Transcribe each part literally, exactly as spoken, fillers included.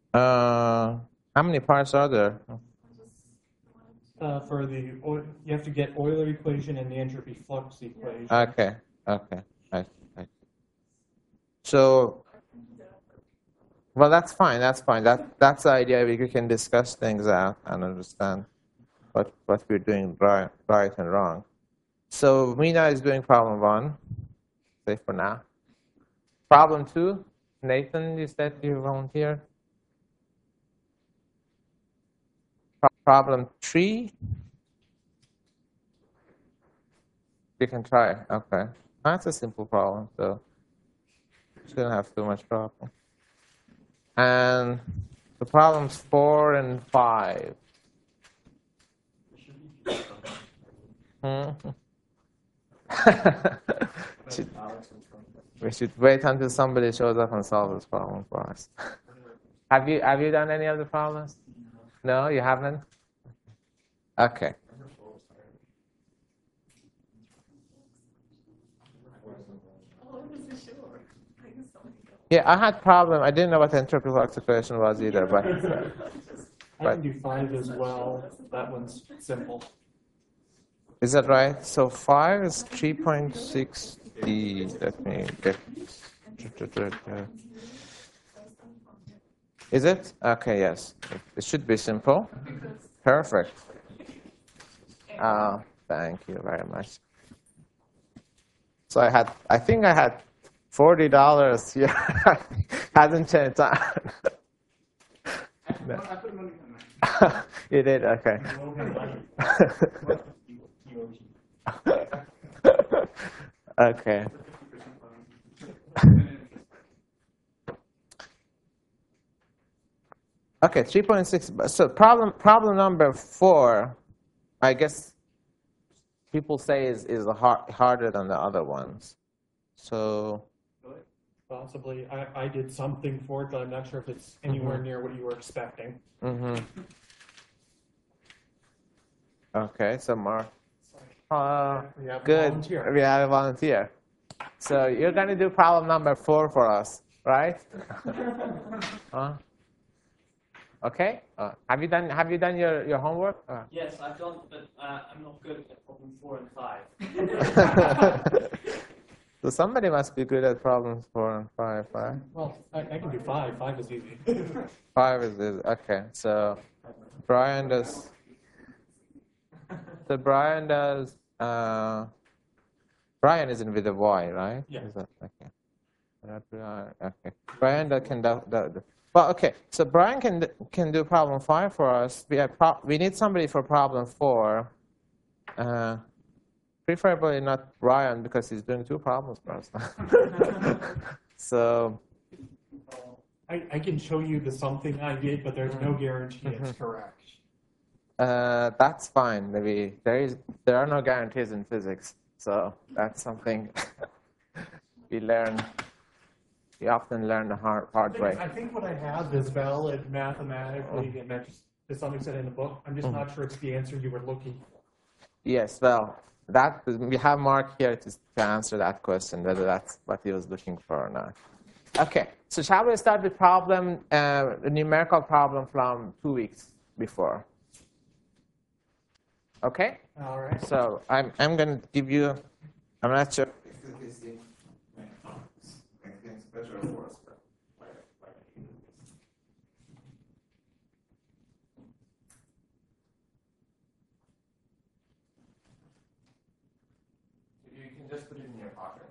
Uh, how many parts are there? Uh, for the oil, you have to get Euler equation and the entropy flux equation. Okay, okay. I, I. So, well, that's fine. That's fine. That that's the idea. We can discuss things out and understand what what we're doing right, right and wrong. So Mina is doing problem one. Say for now. Problem two. Nathan, you said you volunteered. Problem three. You can try. Okay, that's a simple problem. So shouldn't have too much problem. And the problems four and five. Hmm? should, we should wait until somebody shows up and solves this problem for us. have you have you done any of the problems? No, you haven't? Okay. Yeah, I had problem. I didn't know what entropy flux equation was either, but. Uh, I can do five as well. That one's simple. Is that right? So five is three point six D. Let me get. Is it? Okay, yes. It should be simple. Perfect. Uh, thank you very much. So I had, I think I had forty dollars here. Hasn't changed. No. You did? Okay. Okay. Okay, three point six. So problem problem number four, I guess people say is is hard, harder than the other ones. So possibly, I, I did something for it, but I'm not sure if it's anywhere mm-hmm. near what you were expecting. Mm-hmm. Okay, so Mark. Uh, we have good. A volunteer. We have a volunteer. So you're going to do problem number four for us, right? uh, okay. Uh, have you done Have you done your, your homework? Uh. Yes, I've done, but uh, I'm not good at problem four and five. So somebody must be good at problems four and five, right? Well, I, I can do five. Five is easy. Five is easy. Okay. So Brian does. So Brian does. Uh, Brian isn't with a Y, right? Yeah. Is that, okay. Okay. Brian that can do, do, well, okay. So Brian can can do problem five for us. We have pro, we need somebody for problem four. Uh, preferably not Brian because he's doing two problems for us. So. I, I can show you the something I did, but there's no guarantee mm-hmm. it's correct. Uh, that's fine. Maybe there is there are no guarantees in physics, so that's something we learn. We often learn the hard hard I think, way. I think what I have is valid mathematically, and that's to some extent in the book. I'm just mm-hmm. not sure it's the answer you were looking for. Yes, well, that we have Mark here to, to answer that question, whether that's what he was looking for or not. Okay, so shall we start with problem, uh, a numerical problem from two weeks before? Okay. All right. So I'm I'm going to give you. I'm not sure. You can just put it in your pocket.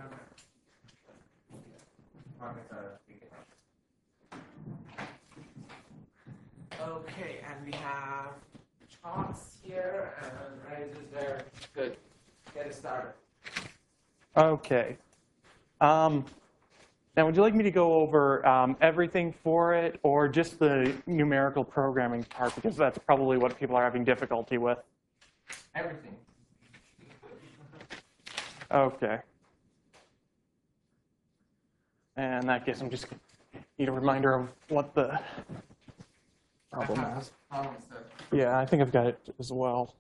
Okay, and we have charts here and razors there. Good. Get it started. Okay. Um, now, would you like me to go over um, everything for it or just the numerical programming part? Because that's probably what people are having difficulty with. Everything. Okay. And in that case, I'm just going to need a reminder of what the problem is. Yeah, I think I've got it as well.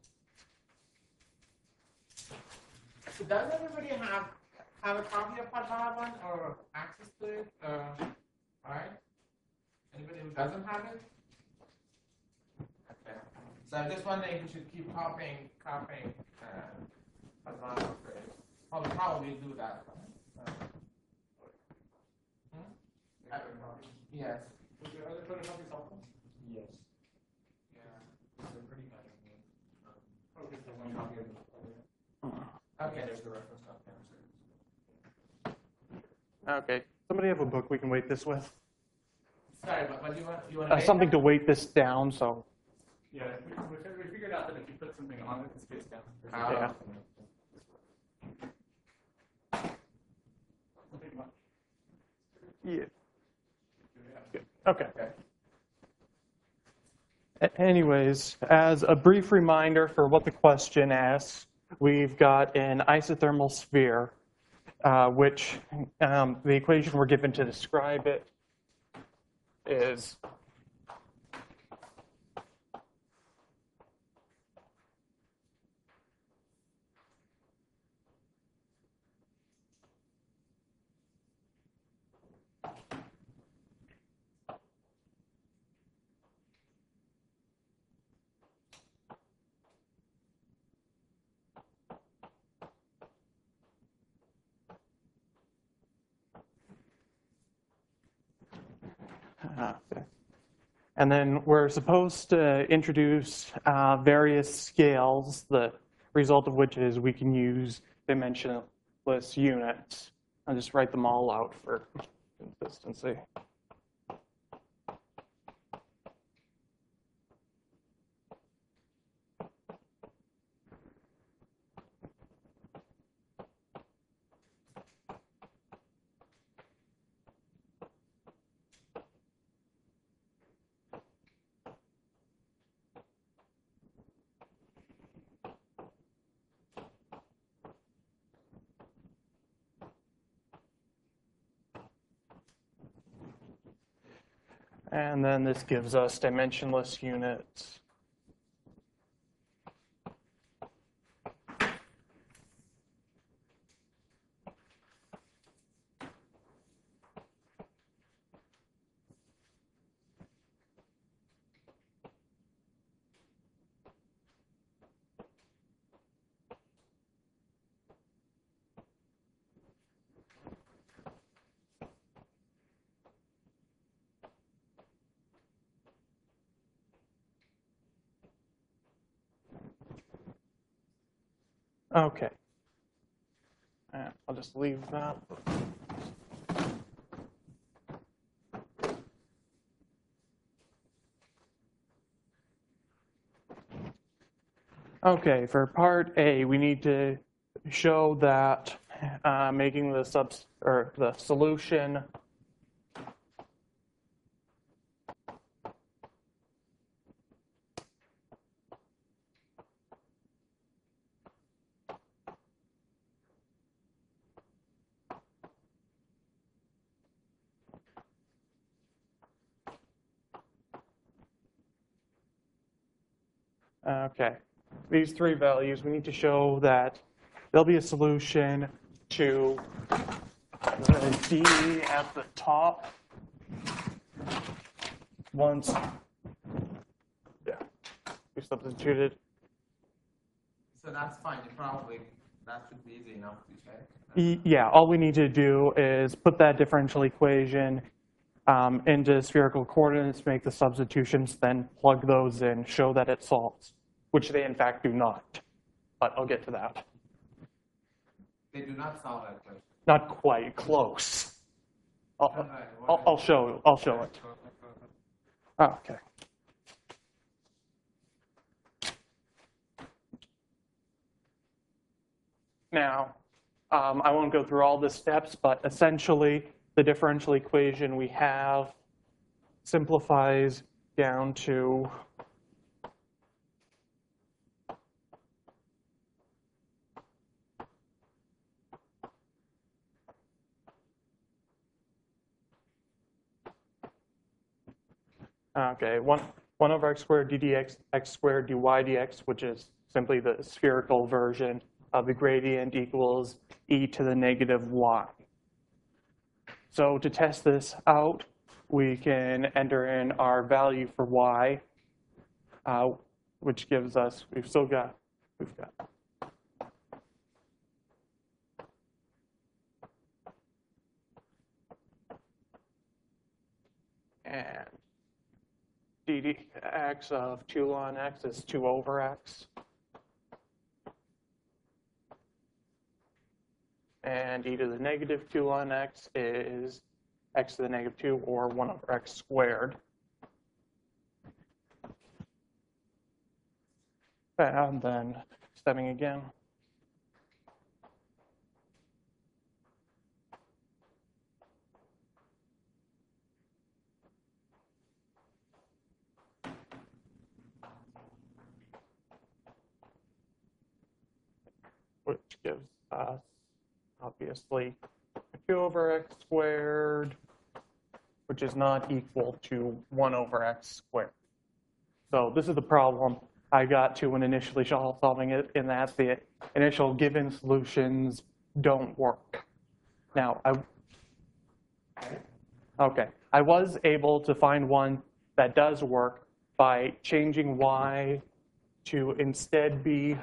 So does everybody have have a copy of Padmanaban or access to it? Uh, all right. Anybody who's doesn't have it? Okay. So I'm just wondering if we should keep copying, copying uh, as long as it's Well, we probably do that. Uh, hmm? uh, yes. Was there other photocopies helpful? Yes. Yeah. They're pretty kind of. Okay, so One one copy copy. of the. Okay. There's the reference copy. Okay. Somebody have a book we can weight this with? Sorry, but, but you want you want Uh, something to weight this down, so. Yeah, we, we figured- we figured out that if you put something on it, it spits down. Ah. Yeah. Something much. Yeah. Yeah. Okay. Okay. A- Anyways, as a brief reminder for what the question asks, we've got an isothermal sphere, uh, which um, the equation we're given to describe it is Uh, And then we're supposed to introduce uh, various scales, the result of which is we can use dimensionless units. I'll just write them all out for consistency. And then this gives us dimensionless units. Okay. And I'll just leave that. Okay, for part A, we need to show that uh, making the subs or the solution Okay, these three values, we need to show that there'll be a solution to the D at the top once, yeah, we substituted. So that's fine. You probably that should be easy enough to check. E- Yeah, all we need to do is put that differential equation um, into spherical coordinates, make the substitutions, then plug those in, show that it solves, which they in fact do not. But I'll get to that. They do not solve that question. Not quite close. I'll, Alright, what I'll, is- I'll show. I'll show it. Oh, okay. Now, um, I won't go through all the steps, but essentially, the differential equation we have simplifies down to okay, one, one over x squared d dx, x squared dy dx, which is simply the spherical version of the gradient equals e to the negative y. So to test this out, we can enter in our value for y, uh, which gives us, we've still got, we've got and d dx of two ln x is two over x. And e to the negative two ln x is x to the negative two, or one over x squared. And then stepping again. Which gives us, obviously, two over x squared, which is not equal to one over x squared. So this is the problem I got to when initially solving it, in that the initial given solutions don't work. Now, I, okay, I was able to find one that does work by changing y to instead be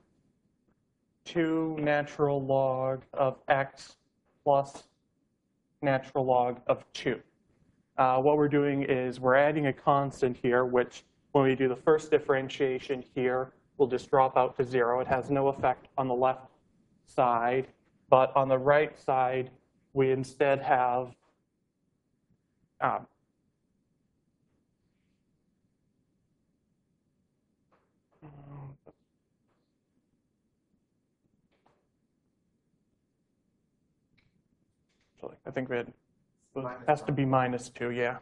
two natural log of x plus natural log of two. Uh, what we're doing is we're adding a constant here, which when we do the first differentiation here, will just drop out to zero. It has no effect on the left side. But on the right side, we instead have uh, I think it has to be minus two, yeah.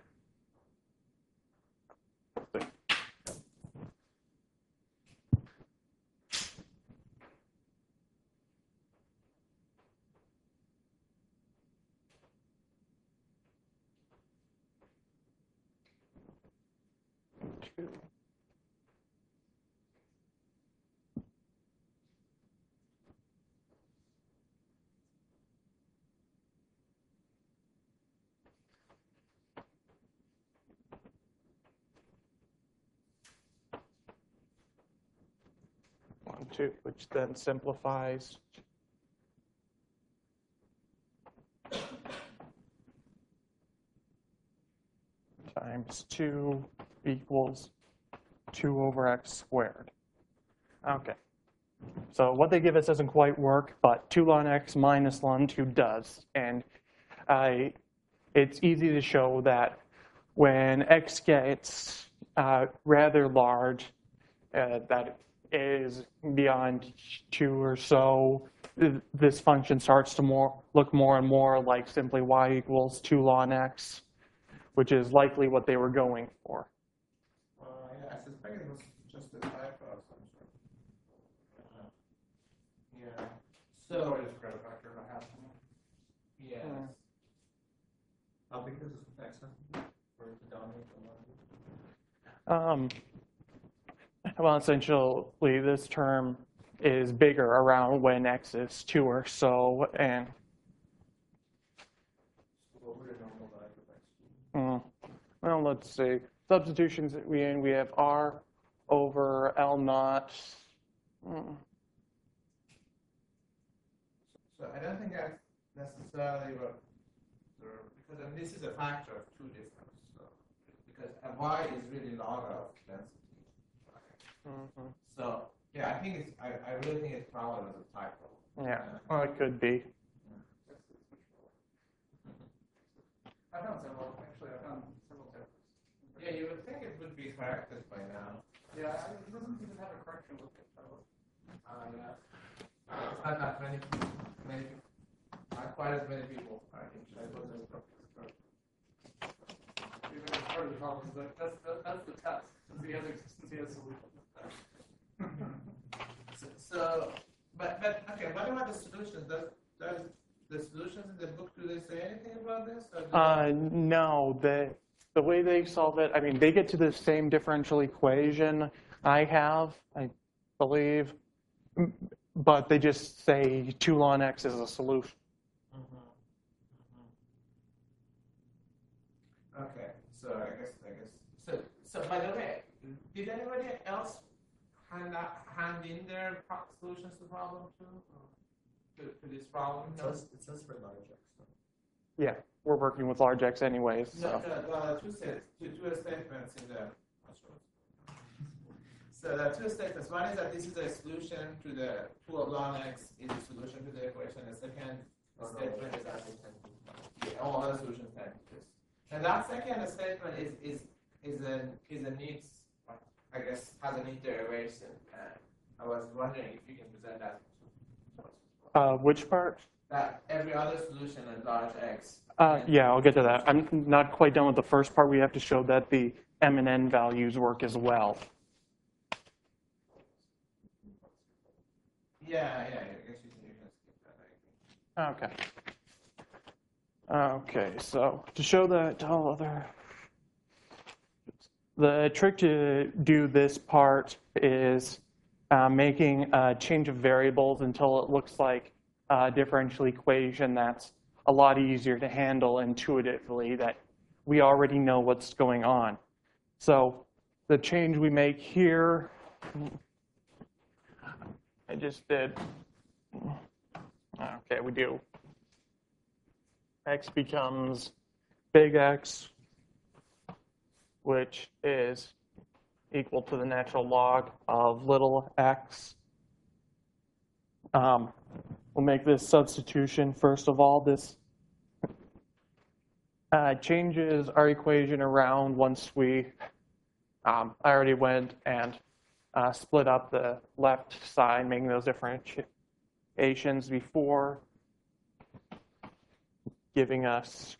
Two. One, two, which then simplifies. Times two equals two over x squared. Okay. So what they give us doesn't quite work, but two ln x minus ln two does. And I, it's easy to show that when x gets uh, rather large, uh, that is beyond two or so, this function starts to more look more and more like simply y equals two ln x, which is likely what they were going for. Uh, yeah, I suspect it was just a typo of some sort. Uh, yeah. So, just credit factor and a half. yes. Hmm. How big is this accent for it to dominate the line? Um, well, essentially, this term is bigger around when x is two or so, and What would a normal value of x be? mm, well, let's see. Substitutions that we in, we have r over L naught. Mm, So I don't think that's necessarily what, because I mean, this is a factor of two difference. So, because a y is really log of density. mhm. So yeah, I think it's. I, I really think it's probably as a typo. Yeah, well, it could be. I found several, actually, I found several typos. Yeah, you would think it would be corrected by now. Yeah, it doesn't even have a correction look at typo. Uh, yeah. It's not that many, many, not quite as many people. I think typos as correct. Even as part of the problem is that that's the, that's the test, since he has, since he has solutions. So, so, but but okay. What about the solutions? Does does the solutions in the book, do they say anything about this? Or do Uh, no, the the way they solve it, I mean, they get to the same differential equation I have, I believe, m- but they just say two ln x is a solution. Mhm. Okay, so I guess, I guess, so, so by the way, did anybody else hand out, hand in their pro- solutions to the problem too? To, to this problem? It No, says, it says for large X. So. Yeah, we're working with large X anyways. no, So. no, no, two, stat- two, two statements in the, so there are two statements. One is that this is a solution to the two of ln x is a solution to the equation. The second Oh, no, statement is that it can be, yeah, all other solutions can exist. And that second statement is is is a is a needs, I guess, has a neat derivation. And I was wondering if you can present that. Uh, which part? That every other solution at large x. Uh, can- yeah, I'll get to that. I'm not quite done with the first part. We have to show that the M and N values work as well. Yeah, yeah, I guess you can, you can skip that. I think. Okay. Okay, so to show that all other, the trick to do this part is uh, making a change of variables until it looks like a differential equation that's a lot easier to handle intuitively, that we already know what's going on. So the change we make here, I just did, okay, we do. X becomes big X, which is equal to the natural log of little x. Um, we'll make this substitution. First of all, this uh, changes our equation around once we, um, I already went and uh, split up the left side, making those differentiations before, giving us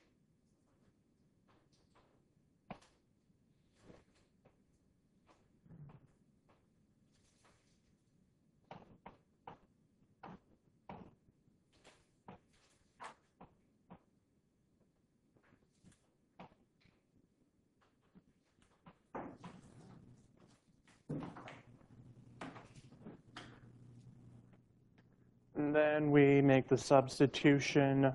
and then we make the substitution.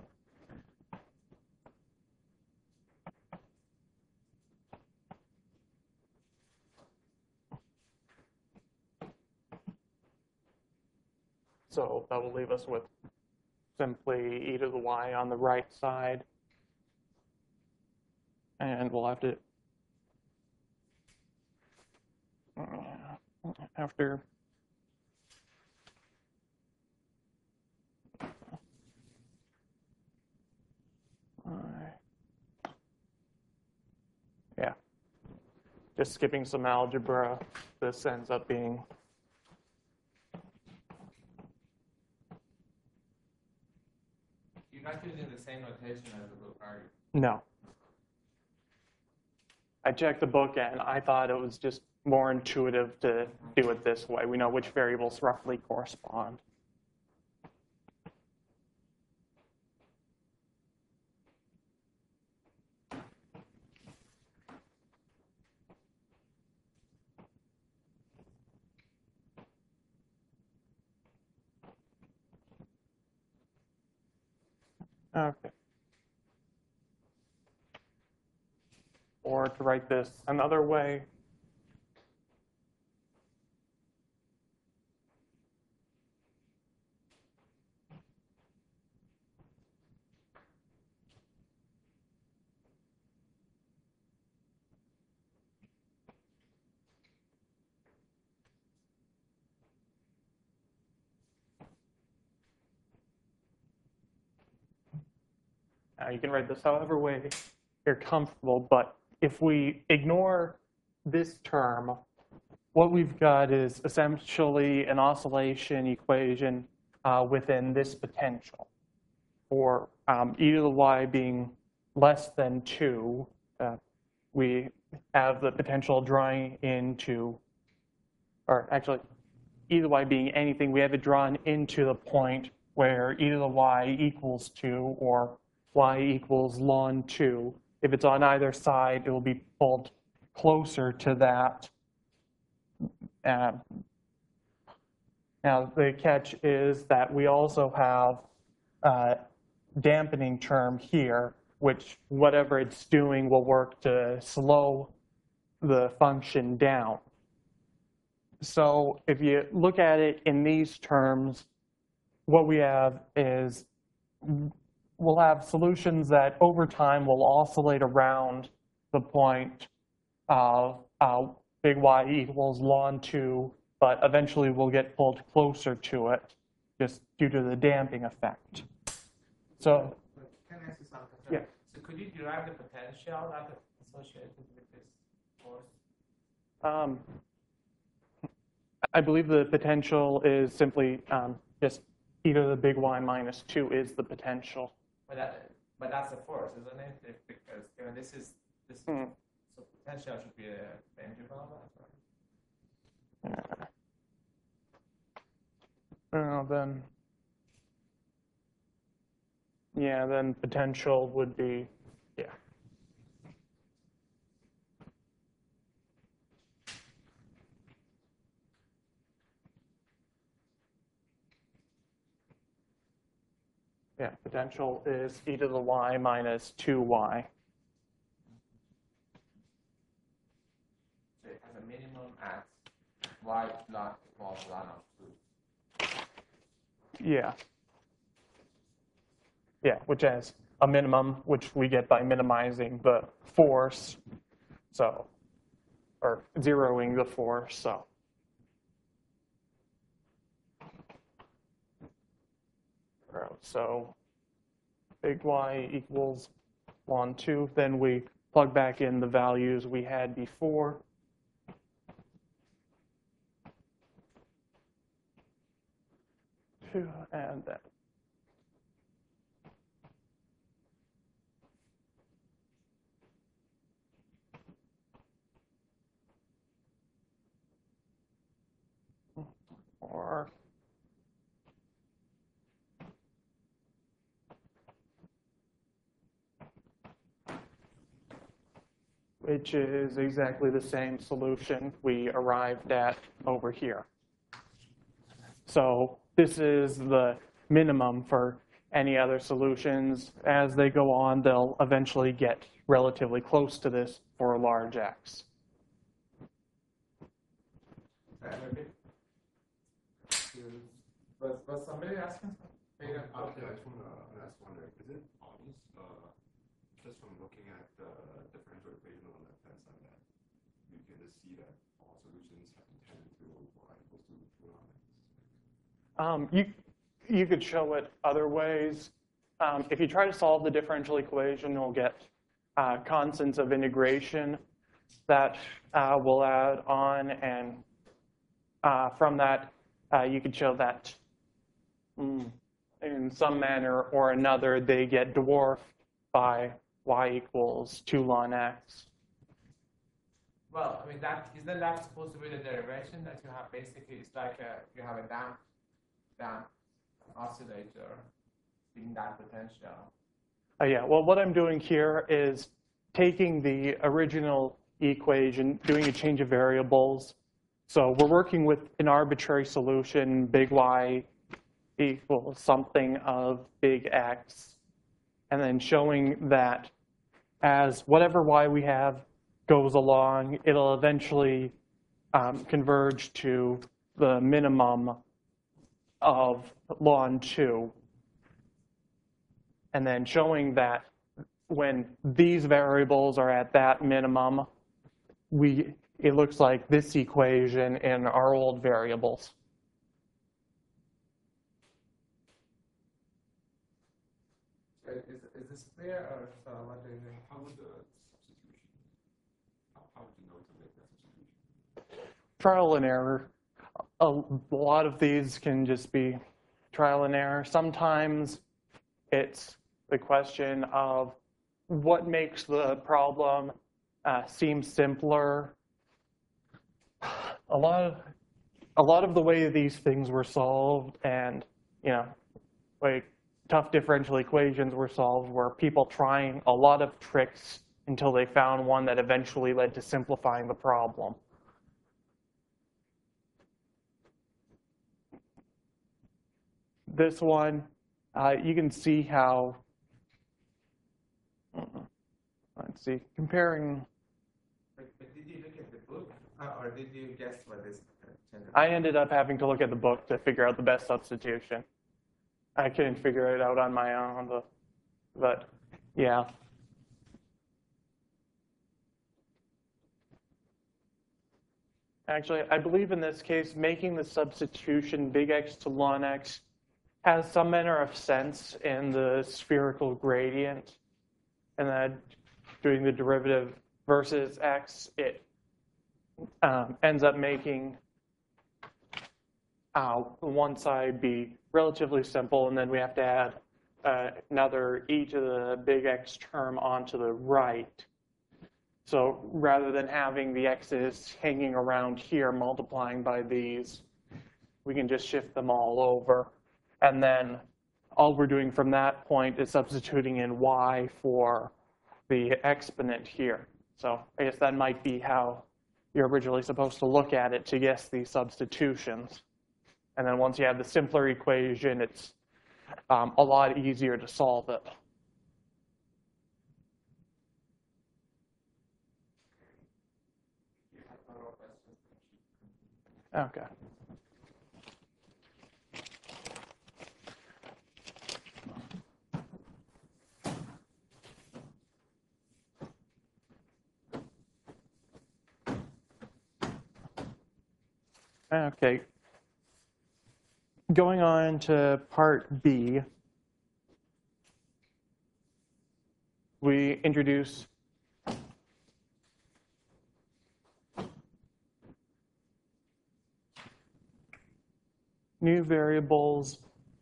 So that will leave us with simply e to the y on the right side. And we'll have to, after, yeah, just skipping some algebra, this ends up being You're not using the same notation as the book, are no. I checked the book and I thought it was just more intuitive to do it this way. We know which variables roughly correspond. Okay. Or to write this another way, uh, you can write this however way you're comfortable, but if we ignore this term, what we've got is essentially an oscillation equation uh, within this potential, for um, e to the y being less than two. Uh, we have the potential drawing into, or actually, e to the y being anything, we have it drawn into the point where e to the y equals two, or y equals ln two. If it's on either side, it will be pulled closer to that. Uh, now, the catch is that we also have a dampening term here, which whatever it's doing will work to slow the function down. So if you look at it in these terms, what we have is we'll have solutions that over time will oscillate around the point of uh, big Y equals ln two, but eventually we'll get pulled closer to it just due to the damping effect. So, Can I ask you something? Yeah. So could you derive the potential that associated with this force? um, I believe the potential is simply um, just e to the big Y minus two is the potential. But that, but that's a force, isn't it? If, because given this is this, Hmm. so potential should be a the integral of that, right? Uh, then, yeah, then potential would be, yeah. Yeah, potential is e to the y minus two y. So it has a minimum at y plus equals ln of two. Yeah. Yeah, which has a minimum, which we get by minimizing the force, so, or zeroing the force, so. So big Y equals ln two, then we plug back in the values we had before. To add that. Or which is exactly the same solution we arrived at over here. So this is the minimum for any other solutions. As they go on, they'll eventually get relatively close to this for a large X. Was, was somebody asking something? Uh, yeah, I just want to ask one. Is it obvious, uh, just from looking at the differential equation on the left-hand side, that you can just see that all solutions have to tend to y equals to two on x? Um, you, you could show it other ways. Um, if you try to solve the differential equation, you'll get uh, constants of integration that uh, we'll add on, and uh, from that, uh, you could show that mm, in some manner or another, they get dwarfed by y equals two ln x. Well, I mean, that isn't that supposed to be the derivation that you have? Basically, it's like a, you have a damp, damp oscillator in that potential. Uh, yeah, well, what I'm doing here is taking the original equation, doing a change of variables. So we're working with an arbitrary solution, big Y equals something of big X, and then showing that as whatever Y we have goes along, it'll eventually um, converge to the minimum of ln two. And then showing that when these variables are at that minimum, we it looks like this equation in our old variables. Is, is this clear, or so what do you think? How would the substitution, how, how would you know to make that substitution? Trial and error. A lot of these can just be trial and error. Sometimes it's the question of what makes the problem uh, seem simpler. A lot of a lot of the way these things were solved, and you know, like tough differential equations were solved, were people trying a lot of tricks until they found one that eventually led to simplifying the problem. This one, uh, you can see how let's see, comparing, But, but did you look at the book, uh, or did you guess what this? I ended up having to look at the book to figure out the best substitution. I couldn't figure it out on my own, but, but yeah. Actually, I believe in this case, making the substitution big X to ln X has some manner of sense in the spherical gradient, and then doing the derivative versus X, it um, ends up making uh, one side be relatively simple, and then we have to add uh, another e to the big X term onto the right. So rather than having the x's hanging around here multiplying by these, we can just shift them all over. And then all we're doing from that point is substituting in y for the exponent here. So I guess that might be how you're originally supposed to look at it to guess these substitutions. And then once you have the simpler equation, it's um, a lot easier to solve it. Okay. Okay. Going on to part B, we introduce new variables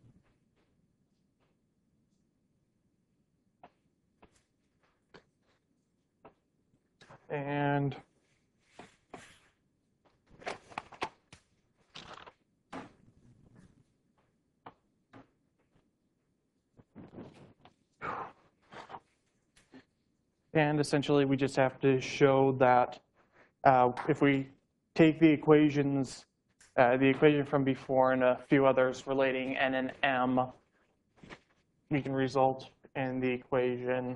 and and essentially we just have to show that uh, if we take the equations Uh, the equation from before and a few others relating n and m, we can result in the equation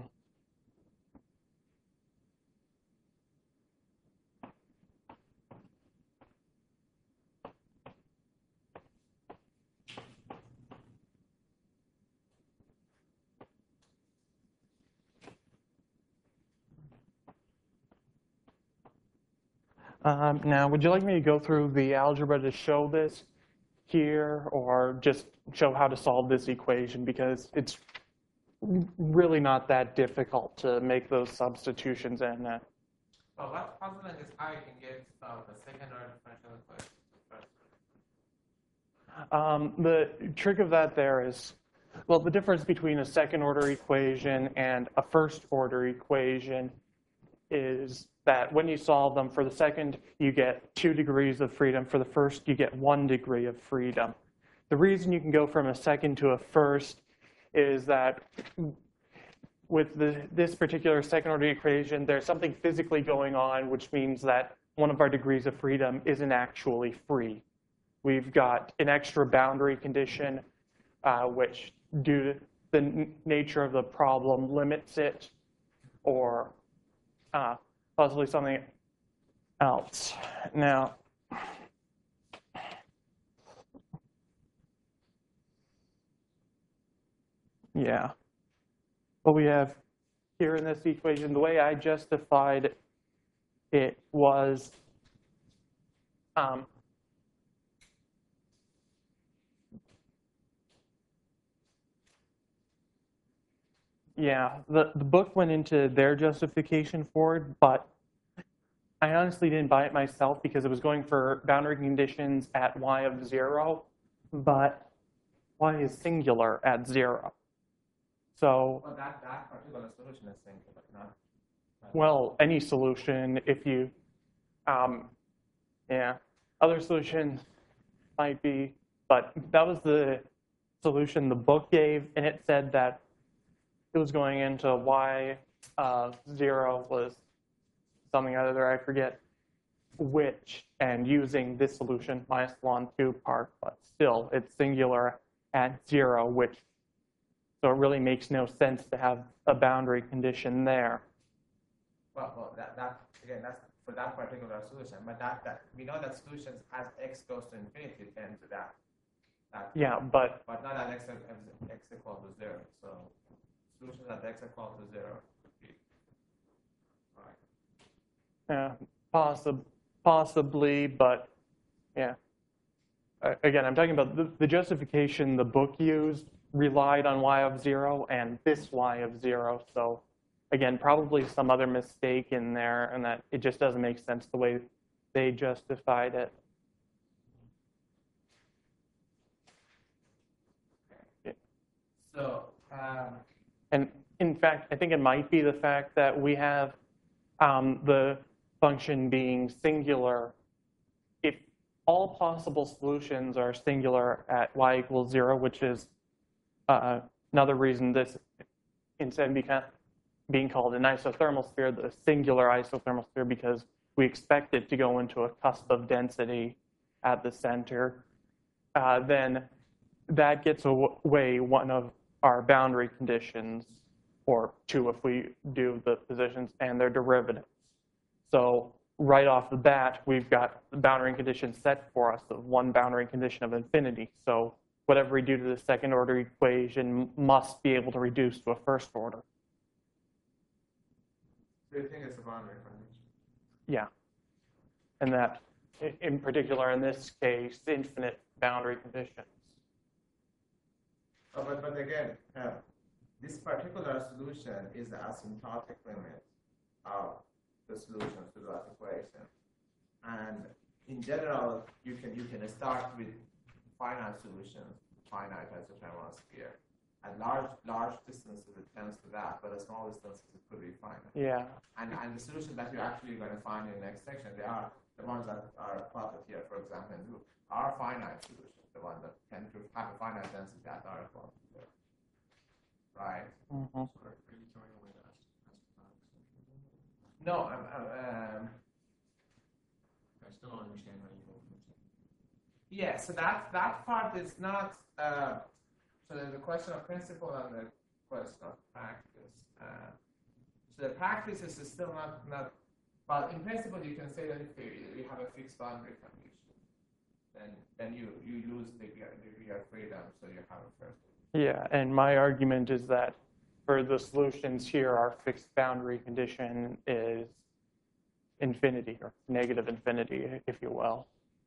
Um, now, would you like me to go through the algebra to show this here, or just show how to solve this equation? Because it's really not that difficult to make those substitutions in it. Well, what's puzzling is how you can get uh, the second order differential equation first. Um, the trick of that there is, well, the difference between a second order equation and a first order equation is that when you solve them, for the second, you get two degrees of freedom. For the first, you get one degree of freedom. The reason you can go from a second to a first is that with the, this particular second order equation, there's something physically going on, which means that one of our degrees of freedom isn't actually free. We've got an extra boundary condition, uh, which due to the n nature of the problem limits it, or uh, possibly something else. Now, yeah. What we have here in this equation, the way I justified it was um, yeah, the, the book went into their justification for it, but I honestly didn't buy it myself because it was going for boundary conditions at y of zero, but y is singular at zero. So, Well, that, that particular solution is singular, but not. not well, any solution, if you, um, yeah, other solutions might be, but that was the solution the book gave, and it said that it was going into y of zero was something other, I forget which, and using this solution, minus ln two part, but still, it's singular at zero, which, so it really makes no sense to have a boundary condition there. Well, well, that, that again, that's for that particular solution. But that, that we know that solutions as x goes to infinity tend to that. that Yeah, but but not at x, x equal to zero. So solutions at x equal to zero. Right. uh, possib- possibly, but yeah. Uh, again, I'm talking about the, the justification the book used relied on y of zero and this y of zero. So again, probably some other mistake in there, and that it just doesn't make sense the way they justified it. So, um, And in fact, I think it might be the fact that we have um, the function being singular. If all possible solutions are singular at y equals zero, which is uh, another reason this, instead of beca- being called an isothermal sphere, the singular isothermal sphere, because we expect it to go into a cusp of density at the center, uh, then that gets away one of our boundary conditions, or two if we do the positions and their derivatives. So right off the bat, we've got the boundary condition set for us of one boundary condition of infinity. So whatever we do to the second order equation must be able to reduce to a first order. do you think it's a boundary condition? Yeah. And that, in particular, in this case, infinite boundary conditions. Oh, but, but again, uh, this particular solution is the asymptotic limit of the solution to that equation. And in general, you can you can start with finite solutions, finite isothermal sphere. At large large distances, it tends to that, but at small distances, it could be finite. Yeah. And and the solution that you're actually going to find in the next section, they are the ones that are plotted here, for example, in blue, are finite solutions, the ones that tend to have a finite density that are plotted here. Right? Mm-hmm. So are are you throwing away that asymptotic solution? No, I'm, I'm, um, I still don't understand how you go from yeah, so that, that part is not, uh, so there's a question of principle and the question of practice. Uh, so the practice is still not, not, but in principle you can say that if you have a fixed boundary condition, then then you, you lose the degree of freedom, so you have a first. Yeah, and my argument is that for the solutions here, our fixed boundary condition is infinity, or negative infinity, if you will.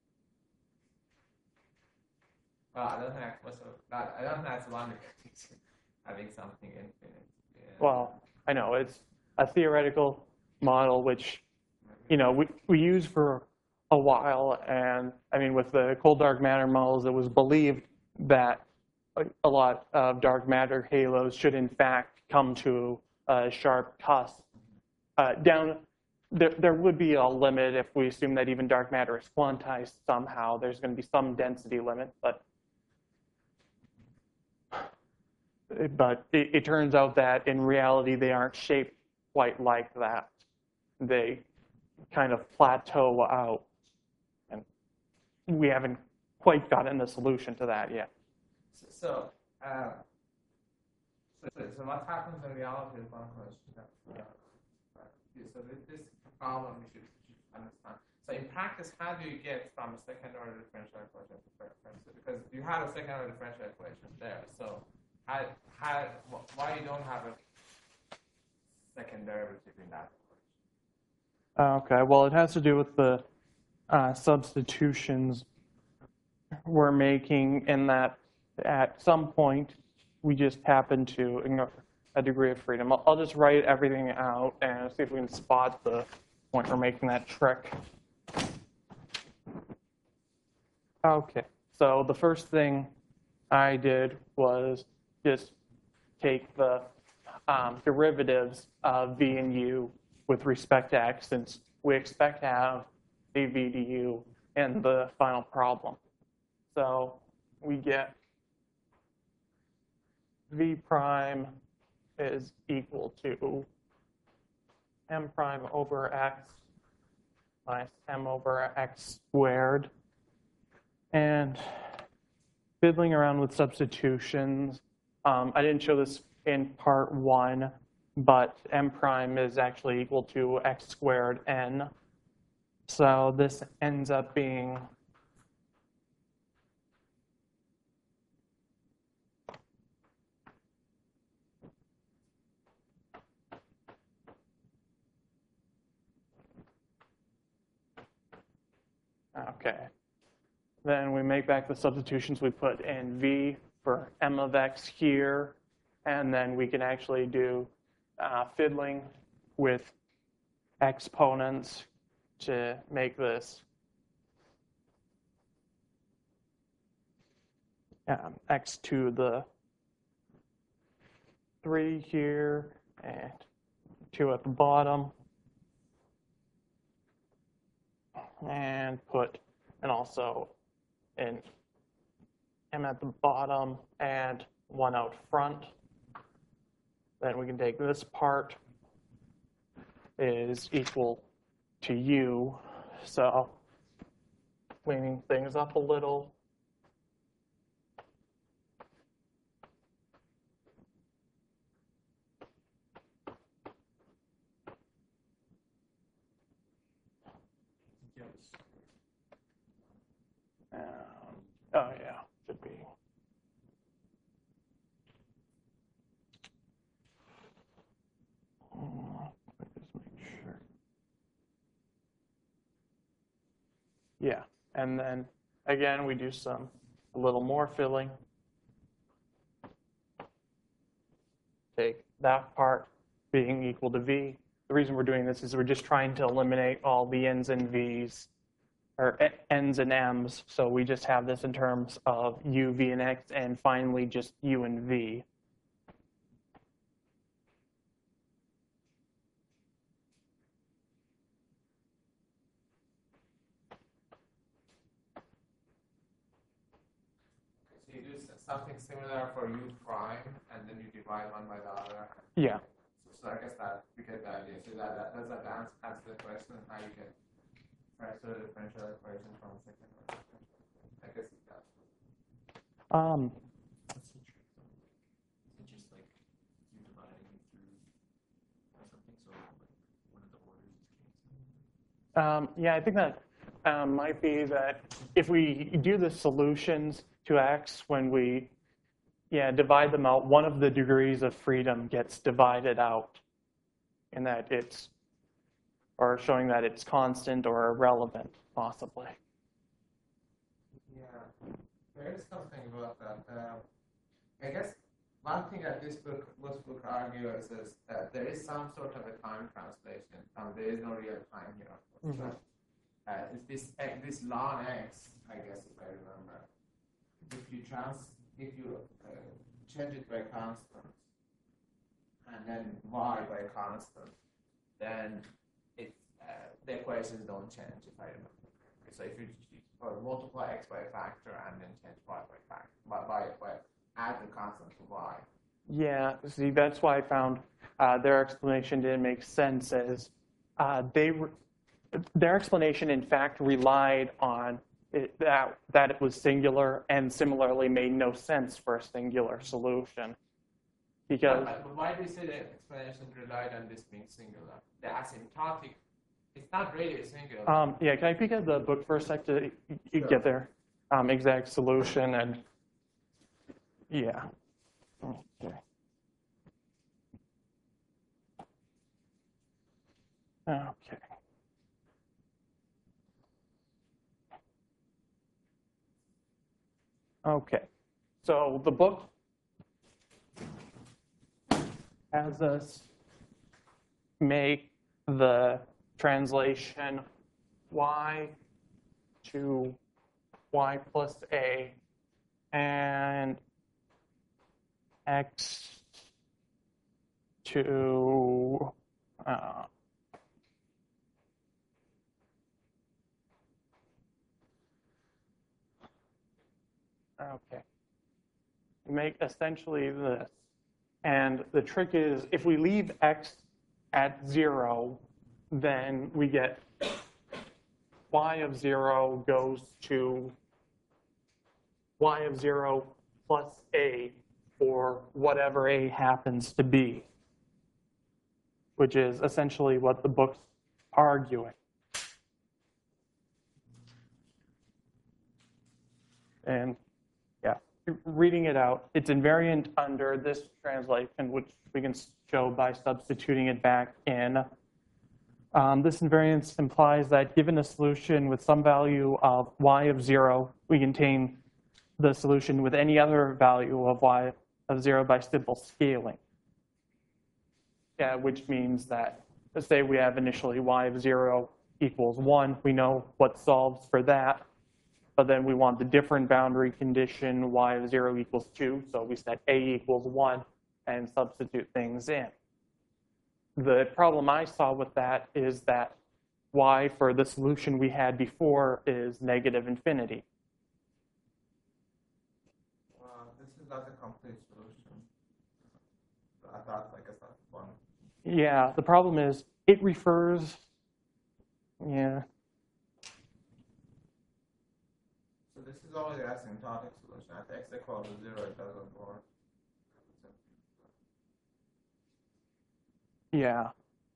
Well, I don't think that's what's that. I don't think that's boundary condition. Having something infinite. Yeah. Well, I know it's a theoretical model, which you know we we use for a while, and I mean with the cold dark matter models, it was believed that a lot of dark matter halos should in fact come to a sharp cusp. Uh, down there, there would be a limit if we assume that even dark matter is quantized somehow. There's going to be some density limit, but but it, it turns out that in reality they aren't shaped quite like that. They kind of plateau out, and we haven't quite gotten the solution to that yet. So, so, uh, so, so what happens in reality is one question. Uh, so this, this problem we should, should understand. So in practice, how do you get from a second order differential equation to first order? Because you have a second order differential equation there. So how, how, why you don't have a second derivative in that equation? Okay, well, it has to do with the uh, substitutions we're making, in that at some point we just happen to ignore a degree of freedom. I'll, I'll just write everything out and see if we can spot the point we're making that trick. Okay, so the first thing I did was just take the um, derivatives of v and u with respect to x, since we expect to have a v du in the final problem. So we get v prime is equal to m prime over x minus m over x squared. And fiddling around with substitutions, um, I didn't show this in part one, but m prime is actually equal to x squared n. So this ends up being okay. Then we make back the substitutions. We put in v for m of x here, and then we can actually do uh, fiddling with exponents to make this um, x to the three here and two at the bottom, and put and also in m at the bottom and one out front. Then we can take this part is equal to u. So cleaning things up a little. Um, oh yeah, should be. Hmm, let me just make sure. Yeah, and then again we do some a little more filling. Take that part being equal to v. The reason we're doing this is we're just trying to eliminate all the n's and v's, or n's and m's. So we just have this in terms of u, v, and x, and finally just u and v. So you do something similar for u prime, and then you divide one by the other. Yeah. So I guess that we get the idea. So that, that does that answer, answer the question how you get fractional differential equation from a second order? I guess it does. Um, Is it just like you dividing through or something? So like one of the orders is canceled? um, yeah, I think that um, might be that if we do the solutions to x when we yeah, divide them out, one of the degrees of freedom gets divided out in that it's, or showing that it's constant or irrelevant, possibly. Yeah, there is something about that. Uh, I guess one thing that this book, this book argues is that there is some sort of a time translation. Um, there is no real time here, of course. Mm-hmm. But, uh, it's this uh, this ln x, I guess, if I remember. If you trans, if you uh, change it by constant, and then y by constant, then it uh, the equations don't change, if I remember. So if you or multiply x by a factor and then change y by factor, by, by, by add the constant to y. Yeah, see, that's why I found uh, their explanation didn't make sense. As uh, they, re- their explanation, in fact, relied on it, that that it was singular, and similarly made no sense for a singular solution. Because But, but why do you say the explanation relied on this being singular? The asymptotic, it's not really singular. um, yeah, can I peek at the book for a sec to you Sure. get there? Um, exact solution and yeah. Okay. Okay. Okay. So the book has us make the translation y to y plus a and x to uh, okay. Make essentially this. And the trick is if we leave x at zero, then we get y of zero goes to y of zero plus a, or whatever a happens to be. which is essentially what the book's arguing. And yeah, reading it out, it's invariant under this translation, which we can show by substituting it back in. Um, this invariance implies that given a solution with some value of y of zero, we contain the solution with any other value of y of zero by simple scaling. Yeah, which means that, let's say we have initially y of zero equals one. We know what solves for that. But then we want the different boundary condition, y of zero equals two. So we set a equals one and substitute things in. The problem I saw with that is that y for the solution we had before is negative infinity. Well, this is not a complete solution. So I thought, I guess that's one. Yeah, the problem is it refers, yeah. So this is only the asymptotic solution. At x equal to zero, it doesn't work. Yeah.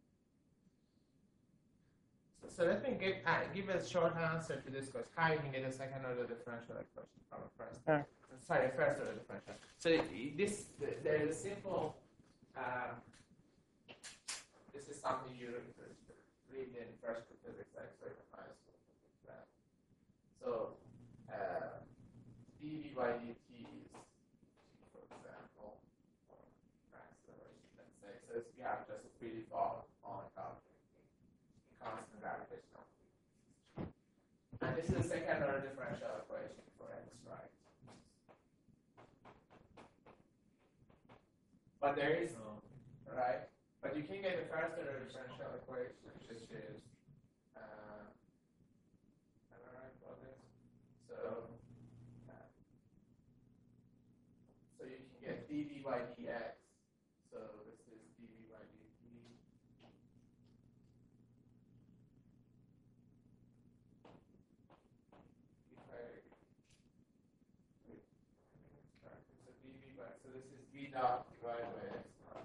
So, so let me give, uh, give a short answer to this question. How you can get a second order differential equation from a first? Yeah. Sorry, a first order differential. So this, there is a simple, uh, this is something you read in first physics exercise. So uh, dv by dt is, for example, acceleration, let's say. So it's, you have just free fall on top constant gravitational. And this is the second order differential equation for x, right? But there is, right? But you can get the first order differential equation, which is, uh, am I right about this? So, uh, so you can get dv by dx. So this is dv by dt. If I, wait, so dv by, so this is v dot divided by x.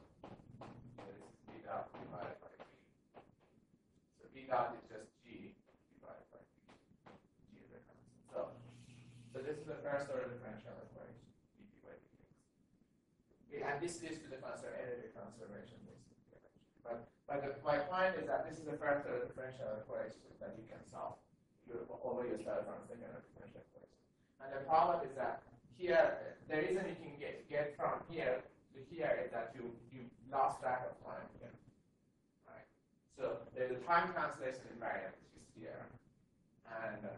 Dot divided by v. So v dot is just g divided by v. G is a constant. So, so this is the first order differential equation, dv by dx. And this leads to the conserv energy conservation, basically. But, but the, my point is that this is the first order differential equation that you can solve. You already start from the second order differential equation. And the problem is that here, the reason you can get, get from here to here is that you, you lost track of time here. So there's a time translation invariant, which is here. And uh,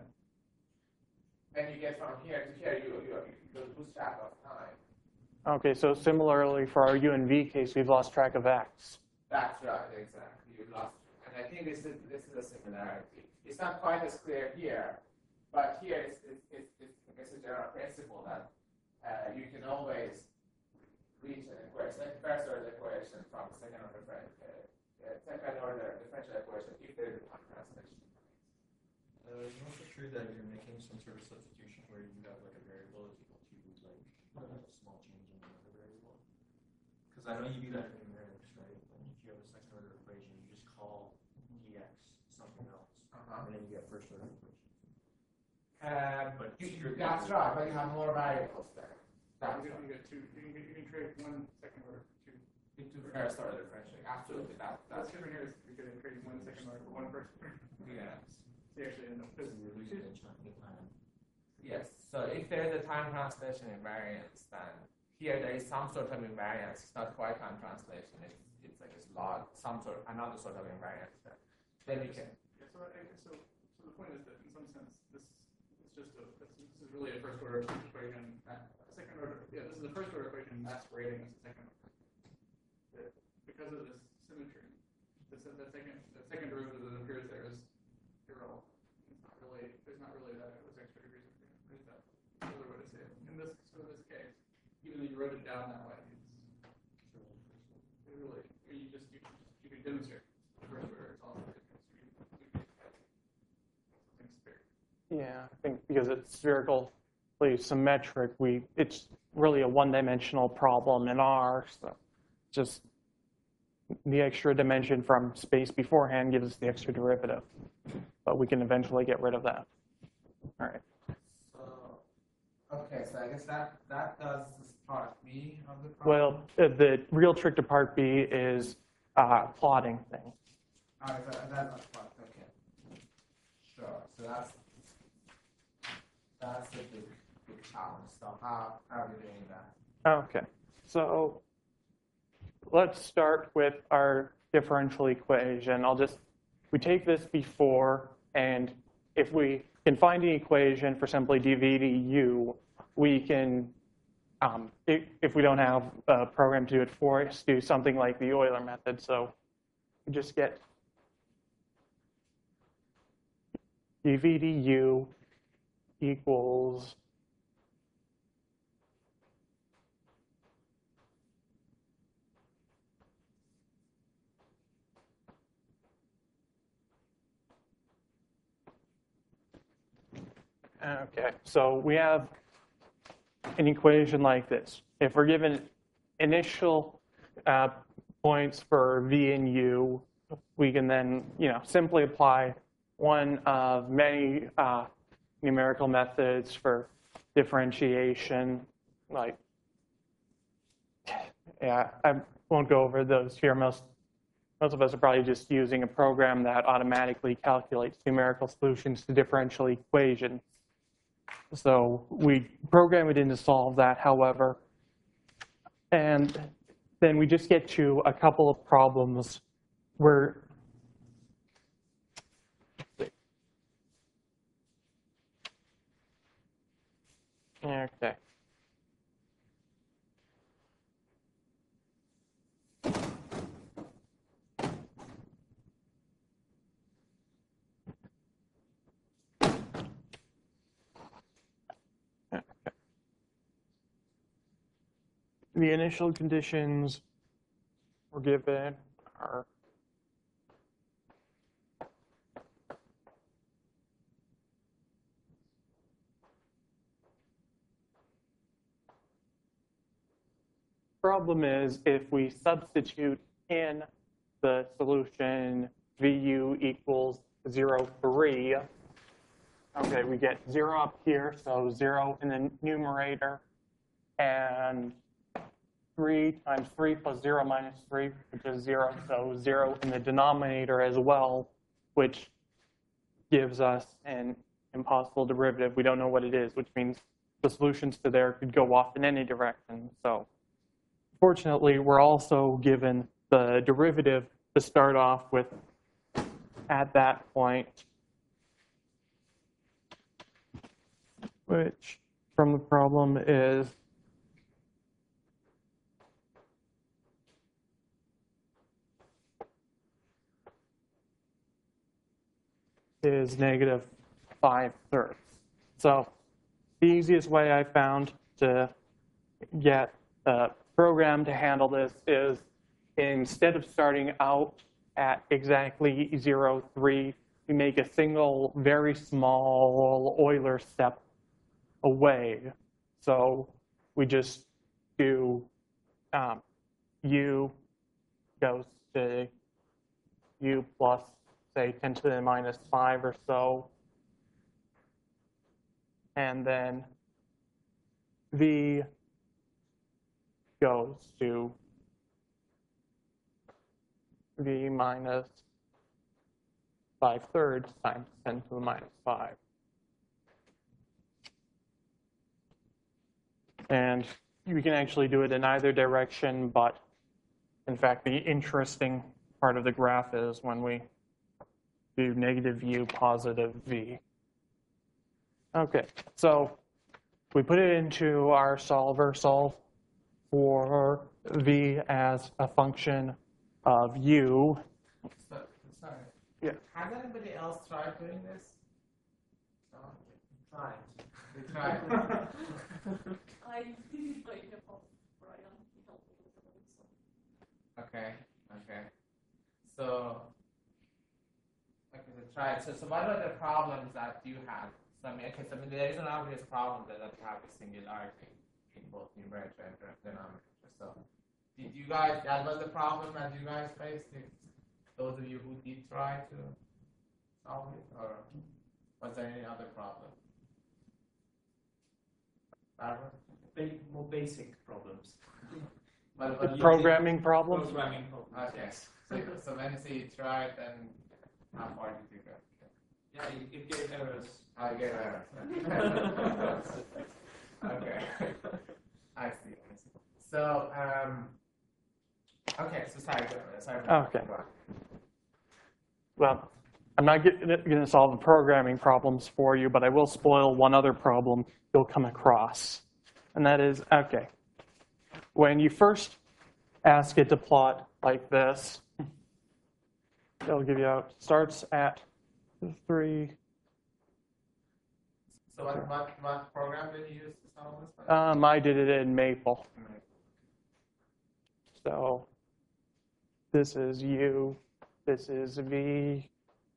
when you get from here to here, you, you, you lose track of time. Okay, so similarly for our U and V case, we've lost track of x. That's right, exactly. You lost. And I think this is this is a similarity. It's not quite as clear here, but here it's, it's, it's, it's, it's a general principle that uh, you can always reach an equation, like first order equation from second order differential. Uh, second order differential equation if there is a time translation. Uh, is it also true that you're making some sort of substitution where you have like a variable is equal to like a small change in another variable? Because I know you do that in numerics, right? And if you have a second order equation, you just call dx something else, Uh-huh. and then you get first order equation. Uh, But you, you, that's right, but you have more variables there. That's You right. can get two. You can, you can trade one second order for two. Into first order differential. Absolutely. That, That's that's different here. Is you're getting trading one second order for one first. yeah. So you actually end up So you're losing the chunk of time. Yes. So if there is a time translation invariance, then here there is some sort of invariance. It's not quite time translation. It's it's like a log, some sort, another sort of invariance. There. Then you can. Yeah, so, I, so, so the point is that in some sense, this is just a this, this is really a first order equation. Uh, second order. Yeah, this is a first order equation masquerading as a second order. That because of this symmetry, the, the second the second derivative that appears there is irrelevant. It's not really there's not really that those extra degrees of freedom. There's that other way to say it. In this so in this case, even though you wrote it down that way, it's it really you just you can you can demonstrate the first order it's all Yeah, I think because it's spherically symmetric, we it's really a one-dimensional problem in R. So just the extra dimension from space beforehand gives us the extra derivative. But we can eventually get rid of that. All right. So, okay, so I guess that, that does this part B of the problem. Well, uh, the real trick to part B is uh, plotting things. Oh, is that, that's not part, okay. Sure, so that's, that's the big, big challenge. So how, how are we doing that? Okay, so let's start with our differential equation. I'll just, we take this before, and if we can find an equation for simply dv du, we can, um, if, if we don't have a program to do it for us, do something like the Euler method. So we just get dv du equals Okay, so we have an equation like this. If we're given initial uh, points for v and u, we can then, you know, simply apply one of many uh, numerical methods for differentiation. Like, yeah, I won't go over those here. Most most of us are probably just using a program that automatically calculates numerical solutions to differential equations. So we program it in to solve that, however, and then we just get to a couple of problems where okay. The initial conditions we're given are problem is if we substitute in the solution vu equals zero, three, okay, we get zero up here, so zero in the numerator, and three times three plus zero minus three, which is zero, so zero in the denominator as well, which gives us an impossible derivative. We don't know what it is, which means the solutions to there could go off in any direction. So fortunately, we're also given the derivative to start off with at that point, which from the problem is is negative five thirds. So the easiest way I found to get a program to handle this is instead of starting out at exactly zero, three, we make a single very small Euler step away. So we just do um, u goes to u plus, say, ten to the minus five or so. And then v goes to v minus five thirds times ten to the minus five. And we can actually do it in either direction, but in fact, the interesting part of the graph is when we do negative u, positive v. Okay, so we put it into our solver, solve for v as a function of u. So, sorry. Yeah. Has anybody else tried doing this? No? We tried. We tried. I didn't play the pop Brian. He helped me with it. So. Okay, okay. So, okay, so try it. So, so what are the problems that you have? So, I mean, okay, so I mean, there is an obvious problem that, that you have a singularity in both numerator and denominator. So, did you guys, that was the problem that you guys faced? If those of you who did try to solve it, or was there any other problem? Barbara? Ba- more basic problems. But, The but you programming problems? Programming problems. did, okay. Yes. So, so when you say you tried, then how far did you go? Yeah, it, it gave errors. I get it. Okay. I see. I see. So, um, okay. So sorry. go- Sorry. Okay. go on. Well, I'm not going to solve the programming problems for you, but I will spoil one other problem you'll come across. And that is, okay, when you first ask it to plot like this, it'll give you out, starts at three. So what, what, what program did you use to solve this one? Um, I did it in Maple. So this is U, this is V,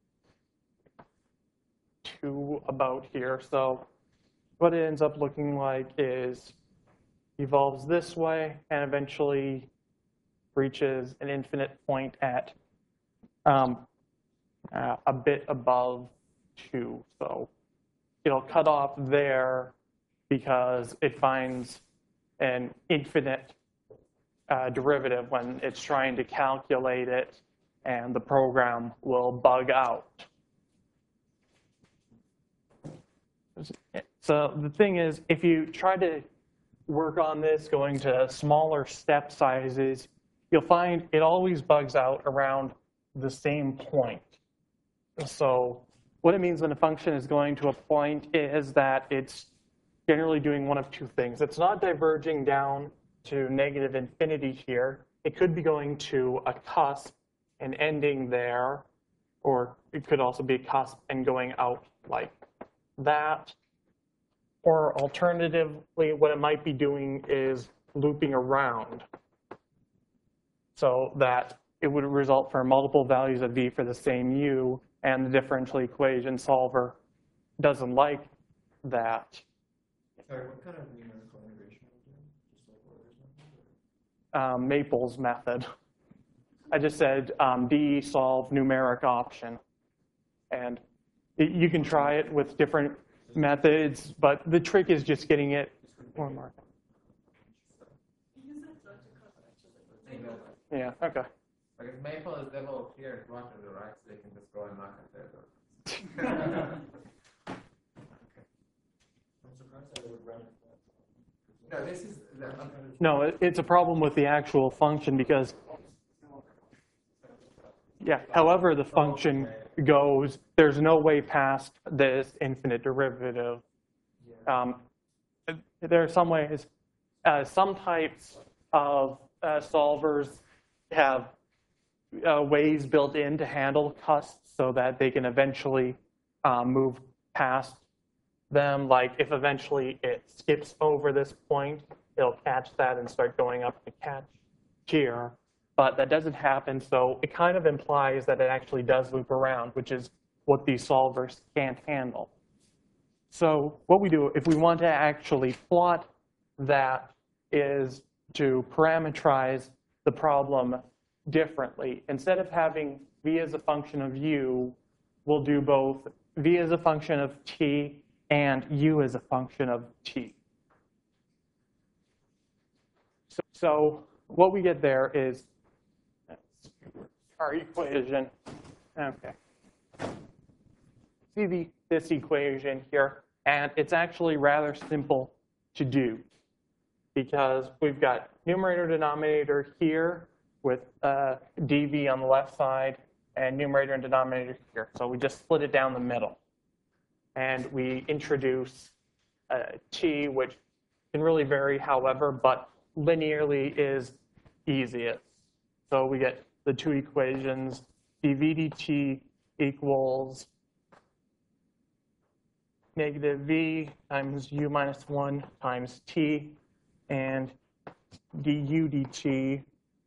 two about here. So what it ends up looking like is evolves this way and eventually reaches an infinite point at um, uh, a bit above two. So it'll cut off there because it finds an infinite uh, derivative when it's trying to calculate it, and the program will bug out. So the thing is, if you try to work on this going to smaller step sizes, you'll find it always bugs out around the same point. So what it means when a function is going to a point is that it's generally doing one of two things. It's not diverging down to negative infinity here. It could be going to a cusp and ending there, or it could also be a cusp and going out like that. Or alternatively, what it might be doing is looping around so that it would result for multiple values of v for the same u, and the differential equation solver doesn't like that. Sorry, what kind of numerical integration are you doing? Just like orders method? Um, Maple's method. I just said um, D solve numeric option. And it, you can try it with different methods, but the trick is just getting it more mark. Use that to cut actually. Yeah, okay. Because Maple is developed here in Waterloo, right? So they can just go and knock at their door. I'm surprised I would run it. No, this is the, No, it, it's a problem with the actual function because, yeah, however the function goes, there's no way past this infinite derivative. Um, there are some ways, uh, some types of uh, solvers have uh, ways built in to handle cusps so that they can eventually uh, move past them. Like if eventually it skips over this point, it'll catch that and start going up to catch here. But that doesn't happen, so it kind of implies that it actually does loop around, which is what these solvers can't handle. So what we do, if we want to actually plot that, is to parameterize the problem differently. Instead of having v as a function of u, we'll do both v as a function of t and u as a function of t. So, so what we get there is our equation. Okay. See the, this equation here, and it's actually rather simple to do because we've got numerator denominator here with uh, dv on the left side and numerator and denominator here. So we just split it down the middle. And we introduce uh, t, which can really vary, however, but linearly is easiest. So we get the two equations, dv dt equals negative v times u minus one times t, and du dt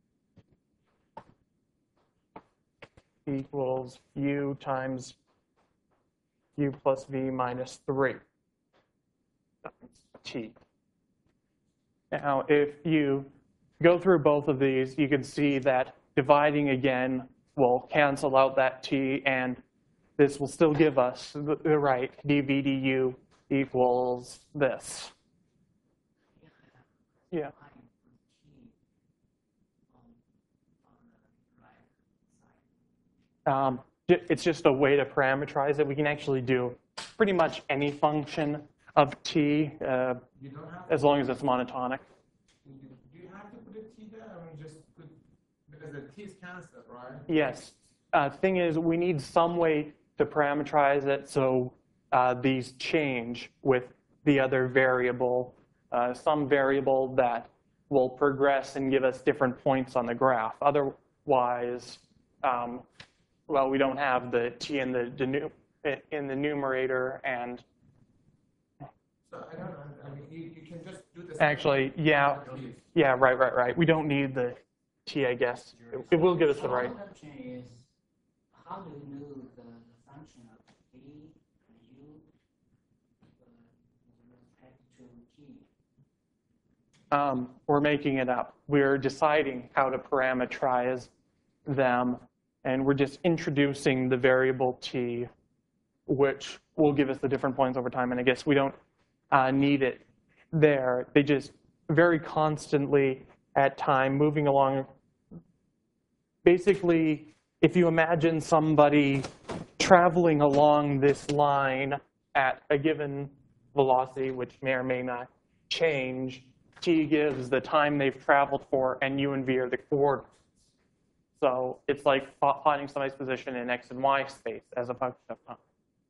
equals u times u plus v minus three times t. Now, if you go through both of these, you can see that dividing again will cancel out that t, and this will still give us the, the right dv du equals this. Yeah. Um, it's just a way to parameterize it. We can actually do pretty much any function of t, uh, You don't have as long as it's monotonic. to, do you have to put a t there? I mean, just put, because the t is cancelled, right? Yes. Uh, thing is, we need some way to parameterize it so uh, these change with the other variable, uh, some variable that will progress and give us different points on the graph. Otherwise, um, well, we don't have the t in the denu in the numerator, and So I don't know. I mean, you, you can just do the same actually, yeah, thing. yeah, right, right, right. We don't need the t, I guess. It, it will give us the right. So question is, how do you know the, the function of t and u uh, with respect to t? Um, we're making it up. We're deciding how to parameterize them, and we're just introducing the variable t, which will give us the different points over time. And I guess we don't uh, need it there. They just very constantly at time moving along. Basically, if you imagine somebody traveling along this line at a given velocity, which may or may not change, t gives the time they've traveled for, and u and v are the coordinates. So it's like finding somebody's position in x and y space as a function of time.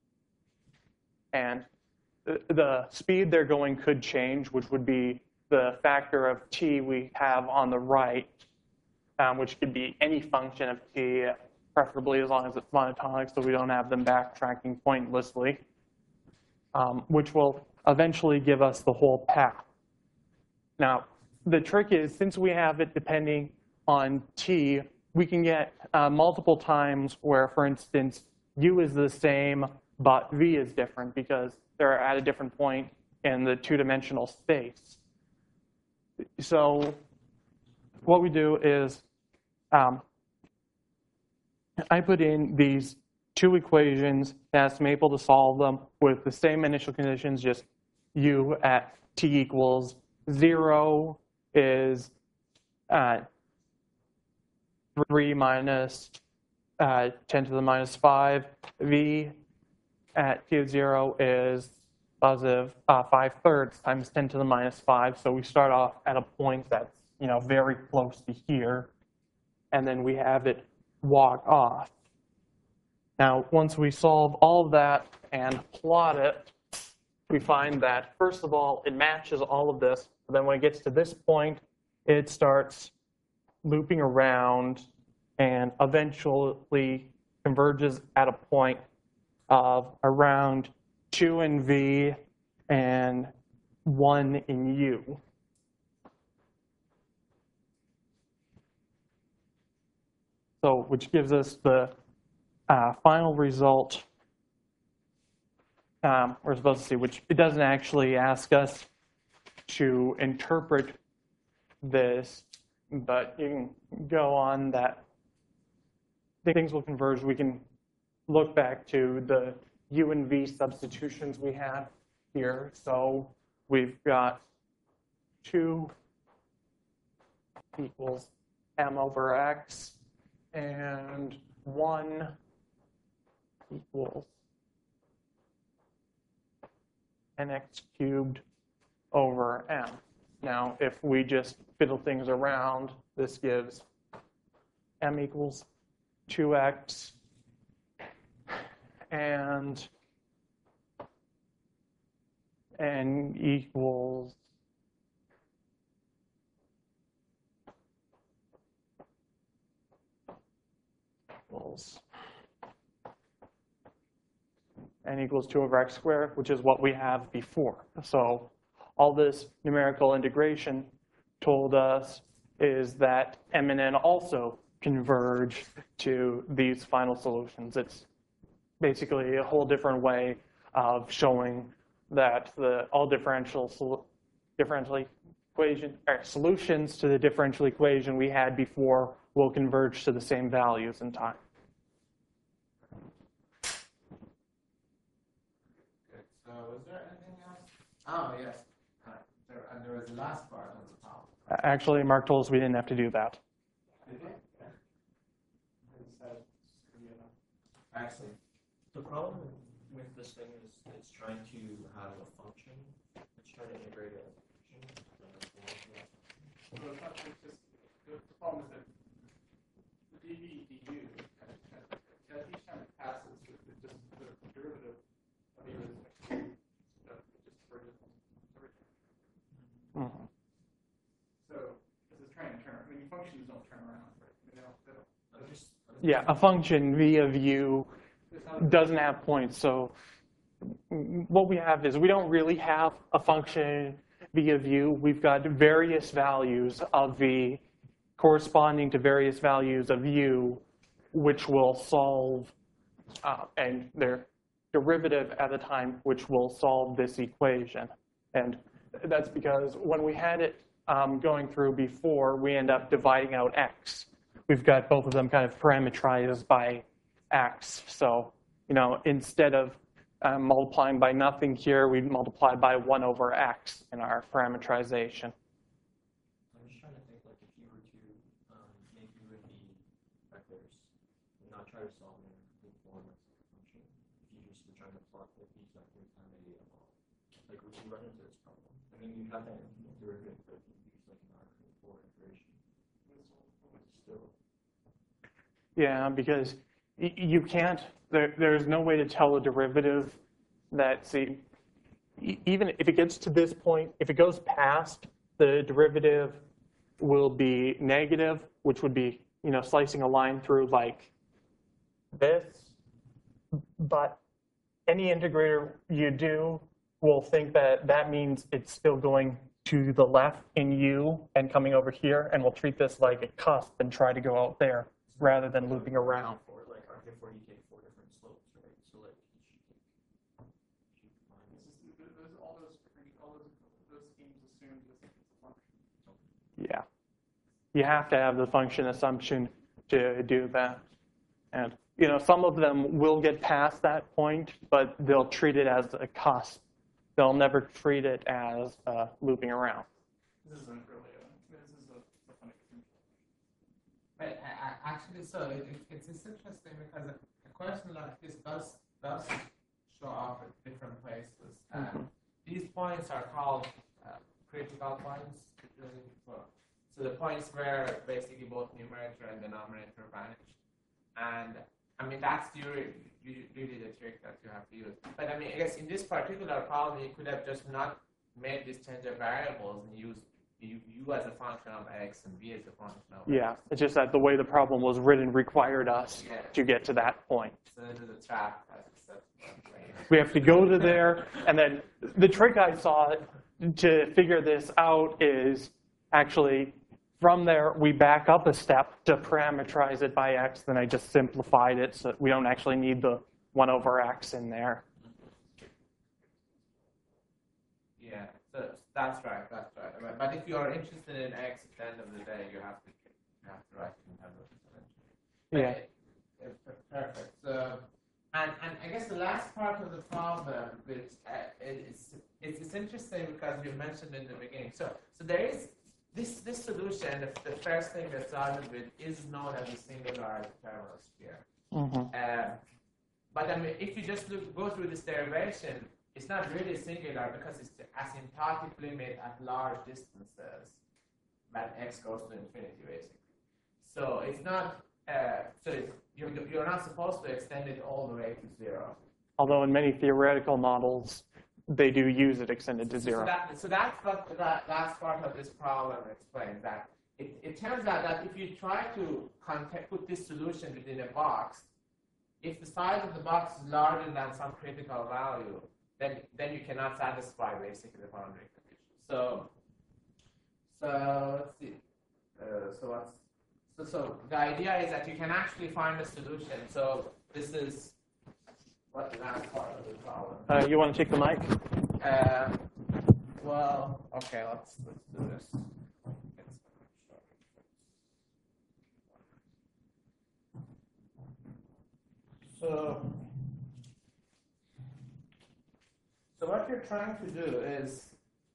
And the, the speed they're going could change, which would be the factor of t we have on the right, um, which could be any function of t, preferably as long as it's monotonic, so we don't have them backtracking pointlessly, um, which will eventually give us the whole path. Now, the trick is, since we have it depending on t, we can get uh, multiple times where, for instance, u is the same, but v is different because they're at a different point in the two-dimensional space. So what we do is um, I put in these two equations, ask Maple to solve them with the same initial conditions, just u at t equals zero is uh, three minus uh, ten to the minus five. V at t of zero is positive uh, five thirds times ten to the minus five. So we start off at a point that's, you know, very close to here, and then we have it walk off. Now, once we solve all of that and plot it, we find that, first of all, it matches all of this. But then when it gets to this point, it starts looping around and eventually converges at a point of around two in V and one in U. So, which gives us the uh, final result. Um, we're supposed to see, which it doesn't actually ask us to interpret this, but you can go on that things will converge. We can look back to the U and V substitutions we have here. So we've got two equals m over x, and one equals nx cubed over m. Now, if we just fiddle things around, this gives m equals two x and n equals equals n equals two over x squared, which is what we have before. So all this numerical integration told us is that m and n also converge to these final solutions. It's basically a whole different way of showing that the all differential differentially equation, or solutions to the differential equation we had before will converge to the same values in time. Good. So was there anything else? Oh, yes. Uh, there, and there was the last part on the top. Actually, Mark told us we didn't have to do that. Did you? Actually, the problem with this thing is it's trying to have a function. It's trying to integrate a function. So it's not it's just, the, the problem is that the dv du, as each time it passes, it, it just, the derivative of it is like, uh, it just converges everything. Mhm. So this is trying to turn, I mean, functions don't turn around, right? I mean, they don't, they don't, I'm just, I'm Yeah, a function v of u it's not, doesn't have points. So what we have is we don't really have a function v of u. We've got various values of v corresponding to various values of u, which will solve, uh, and their derivative at the time, which will solve this equation. And that's because when we had it um, going through before, we end up dividing out x. We've got both of them kind of parameterized by x. So, you know, instead of uh, multiplying by nothing here, we multiply by one over x in our parameterization. I'm just trying to think, like, if you were to um, make u and v vectors, and not try to solve them in the form of a function, if you just were trying to plot the these vectors how they evolve, like, would you run into this problem? I mean, you have that derivative, but if you use like an R four iteration, still. Yeah, because y- you can't, there, there's no way to tell a derivative that, see, e- even if it gets to this point, if it goes past, the derivative will be negative, which would be, you know, slicing a line through like this. But any integrator you do will think that that means it's still going to the left in u and coming over here, and we'll treat this like a cusp and try to go out there rather than looping around. For like R K four, you take four different slopes, right? So like you should take, you should find it's just, th- those, all those, all those, those schemes assume this is a function. Yeah. You have to have the function assumption to do that. And, you know, some of them will get past that point, but they'll treat it as a cusp. They'll never treat it as uh, looping around. This isn't really a, this is a, a funny thing. But I, I, actually, so it, it, it's, it's interesting because a, a question like this does does show up at different places. And Mhm. these points are called uh, critical points. So, so the points where basically both numerator and denominator vanish. And I mean, that's really, really the trick that you have to use. But I mean, I guess in this particular problem, you could have just not made these tangent variables and used u, u as a function of x and v as a function of Yeah, x. it's just that the way the problem was written required us Yeah. to get to that point. So this is a trap. That's, that's We have to go to there, and then the trick I saw to figure this out is actually from there, we back up a step to parameterize it by x, then I just simplified it so we don't actually need the one over x in there. Yeah, so that's right, that's right. But- But if you are interested in x at the end of the day, you have to you have to write it in terms of exponential. Yeah. But it- it- Perfect. So, and and I guess the last part of the problem, which uh, it's, it's it's interesting because you mentioned in the beginning. So so there is this this solution. The, the first thing that started with is known as a singular terminal sphere. Mm-hmm. Uh, but I mean, if you just look, go through this derivation, it's not really singular because it's the asymptotic limit at large distances that x goes to infinity, basically. So it's not, uh, so it's, you're, you're not supposed to extend it all the way to zero. Although in many theoretical models, they do use it extended to So, zero. that, so that's what the la- last part of this problem explains, that it, it turns out that if you try to contact, put this solution within a box, if the size of the box is larger than some critical value, then then you cannot satisfy basically the boundary condition. So, so let's see. Uh, so what's so so the idea is that you can actually find a solution. So this is what the last part of the problem. Uh, you want to take the mic? Uh, well, okay, let's let's do this. It's- So, so what you're trying to do is,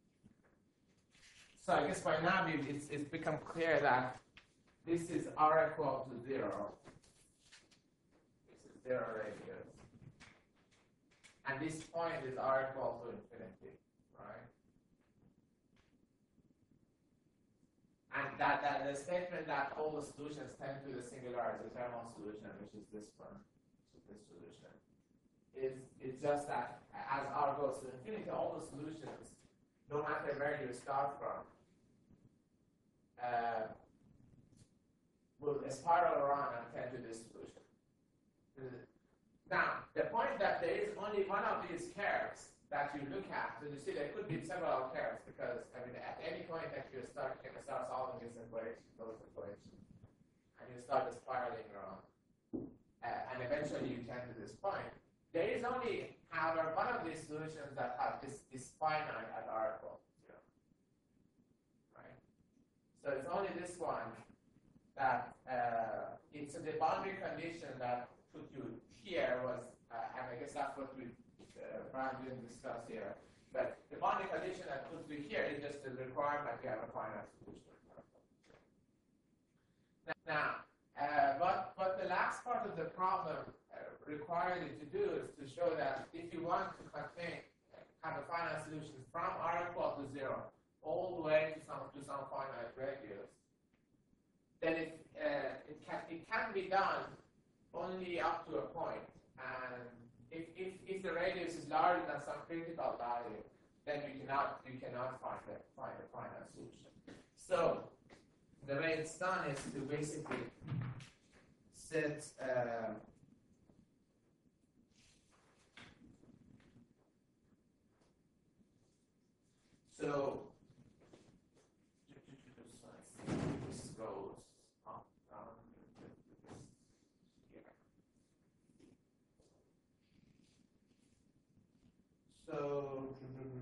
so I guess by now we- it's it's become clear that this is r equal to zero. This is zero radius. And this point is r equal to infinity, right? And that, that the statement that all the solutions tend to the singularity thermal solution, which is this one, which is this solution, is is just that as r goes to infinity, all the solutions, no matter where you start from, uh, will spiral around and tend to this solution. Now, the point that there is only one of these curves that you look at, so you see there could be several curves because, I mean, at any point that you start, you can start solving this equation, those equations, and you start spiraling around, uh, and eventually you tend to this point. There is only, however, one of these solutions that have this, this finite at r equal to zero, right? So it's only this one that uh, it's the boundary condition that put you here was, uh, and I guess that's what we uh, Brian didn't discuss here. But the boundary condition that puts you here is just the requirement you have a finite solution. Now, uh, but but the last part of the problem uh, required you to do is to show that if you want to contain have a finite solution from r equal to zero all the way to some to some finite radius, then it uh, it can it can be done only up to a point. And if, if, if the radius is larger than some critical value, then you cannot you cannot find a find a finite solution. So the way it's done is to basically set uh, so this goes up down here. So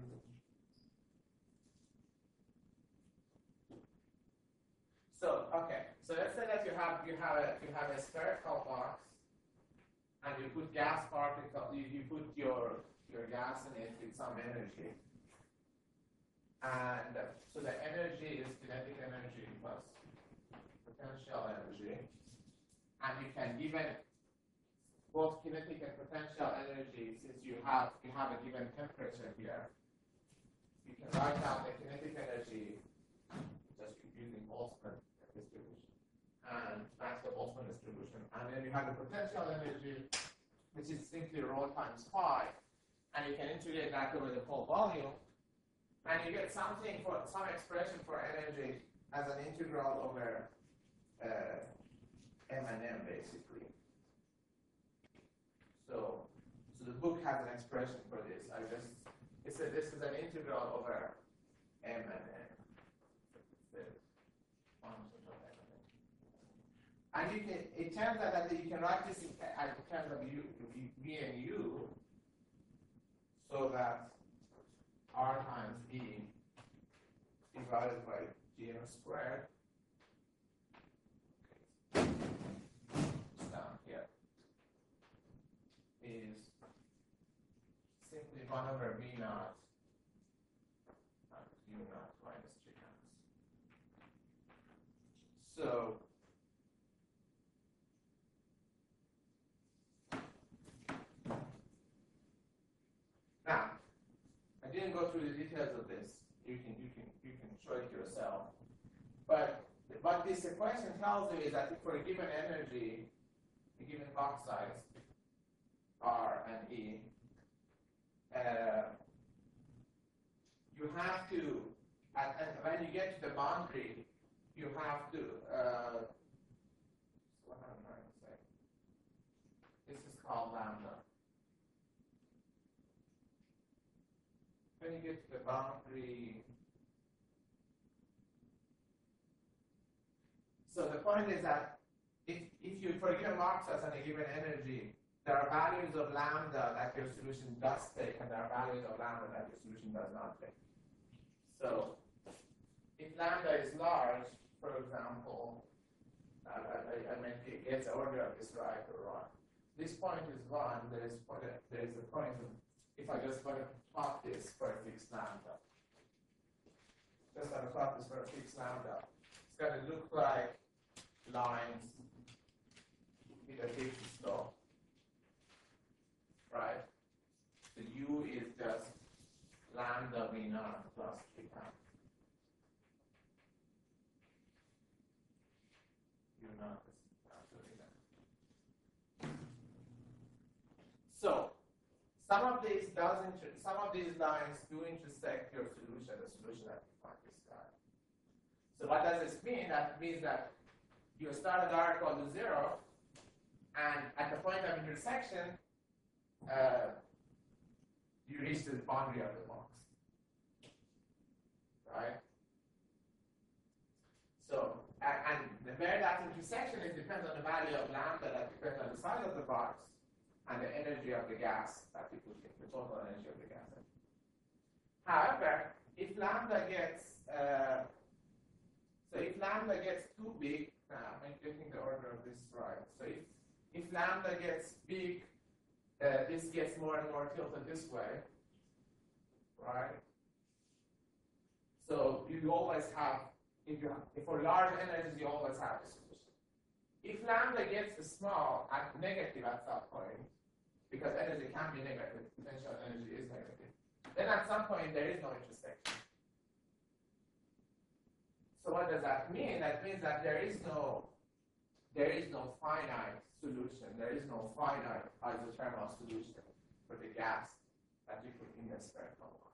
so okay. So let's say that you have you have a you have a spherical box, and you put gas particle. You, you put your your gas in it with some energy, and uh, so the energy is kinetic energy plus potential energy, and you can given both kinetic and potential energy, since you have you have a given temperature here, you can write out the kinetic energy just using Boltzmann distribution and Maxwell-Boltzmann distribution, and then you have the potential energy, which is simply rho times phi, and you can integrate that over the whole volume, and you get something for some expression for energy as an integral over uh, m and m basically. So, so the book has an expression for this. I just it said this is an integral over m and n. And you can it turns out that you can write this in, in terms of u, v and u, so that r times e divided by gm squared down here is simply one over v naught times u naught minus three times. So now, I didn't go through the details of this. You can you can you can show it yourself. But what this equation tells you is that for a given energy, a given box size, R and E, uh, you have to, and, and when you get to the boundary, you have to. Uh, what am I trying to say? This is called lambda. When you get to the boundary, so the point is that if, if you, for a given box size and a given energy, there are values of lambda that your solution does take, and there are values of lambda that your solution does not take. So if lambda is large, for example, uh, I, I might get the order of this right or wrong. This point is one. There is point. There is a point. If I just want to plot this for a fixed lambda, just want to plot this for a fixed lambda, it's going to look like lines with a fixed slope, right? The u is just lambda v naught plus three times. U naught is absolutely that. So some of these does inter some of these lines do intersect your solution, the solution that you find this guy. So what does this mean? That means that you start at r equal to zero, and at the point of intersection, uh, you reach the boundary of the box, right? So, and, and where that intersection is depends on the value of lambda, that depends on the size of the box, and the energy of the gas that you put in, the total energy of the gas. However, if lambda gets, uh, so if lambda gets too big, now I'm getting the order of this right. So if, if lambda gets big, uh, this gets more and more tilted this way, right? So you always have, if you have, if for large energies, you always have a solution. If lambda gets small at negative at some point, because energy can be negative, potential energy is negative, then at some point there is no intersection. So what does that mean? That means that there is no, there is no finite solution. There is no finite isothermal solution for the gas that you put in the spherical box.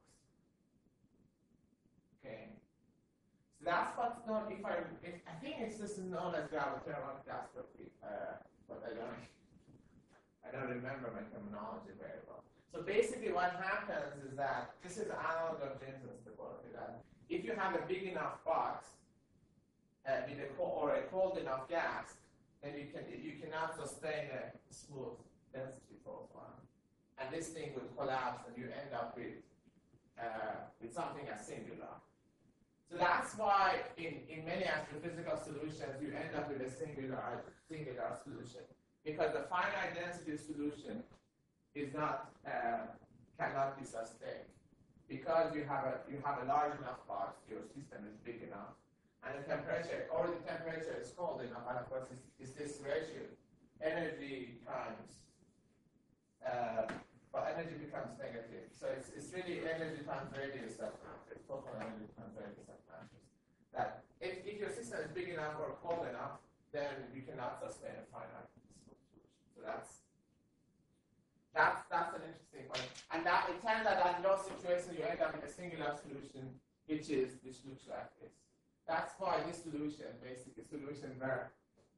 Okay. So that's what's known. If I, if, I think it's just known as gravithermal catastrophe, uh, but I don't. I don't remember my terminology very well. So basically what happens is that, this is analog of Jensen's stability, that if you have a big enough box uh, with a or a cold enough gas, then you can you cannot sustain a smooth density profile. And this thing would collapse and you end up with, uh, with something as singular. So that's why in, in many astrophysical solutions you end up with a singular, singular solution. Because the finite density solution is not uh, cannot be sustained, because you have a you have a large enough box, your system is big enough, and the temperature or the temperature is cold enough, and of course it's, it's this ratio, energy times, uh, but energy becomes negative. So it's it's really energy times radius that matters, total energy times radius that matters. That if if your system is big enough or cold enough, then you cannot sustain a finite. So that's that's that's an interesting point, and that it turns out that in those situations you end up with a singular solution, which is which looks like this. That's why this solution, basically, solution where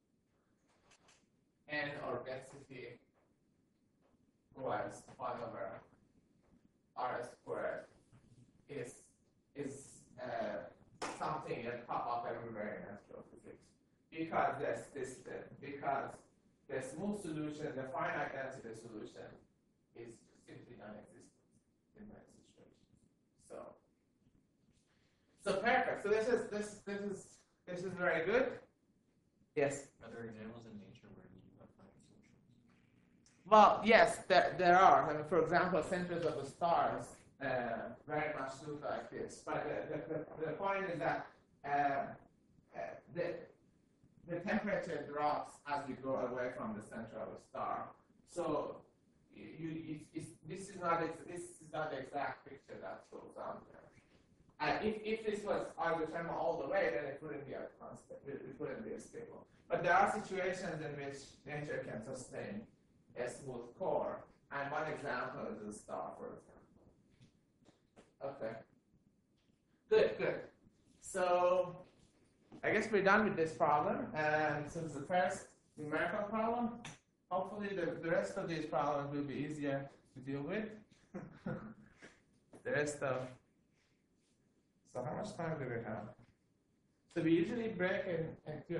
n or density was one over r squared is is uh, something that pop up everywhere in astrophysics, because there's this because the smooth solution, the finite density solution, is simply non-existent in many situations. So, so perfect. So this is this this is this is very good. Yes. Are there examples in nature where you have finite solutions? Well, yes, there there are. I mean, for example, centers of the stars uh, very much look like this. But the the, the, the point is that uh, uh, the the temperature drops as we go away from the center of a star. So you, you, it's, this is not this is not the exact picture that goes on there. And if, if this was isothermal all the way, then it wouldn't be a constant. It, it wouldn't be a stable. But there are situations in which nature can sustain a smooth core, and one example is a star, for example. Okay. Good. Good. So I guess we're done with this problem, and this is the first numerical problem. Hopefully the, the rest of these problems will be easier to deal with. The rest of, so how much time do we have? So we usually break in, in two,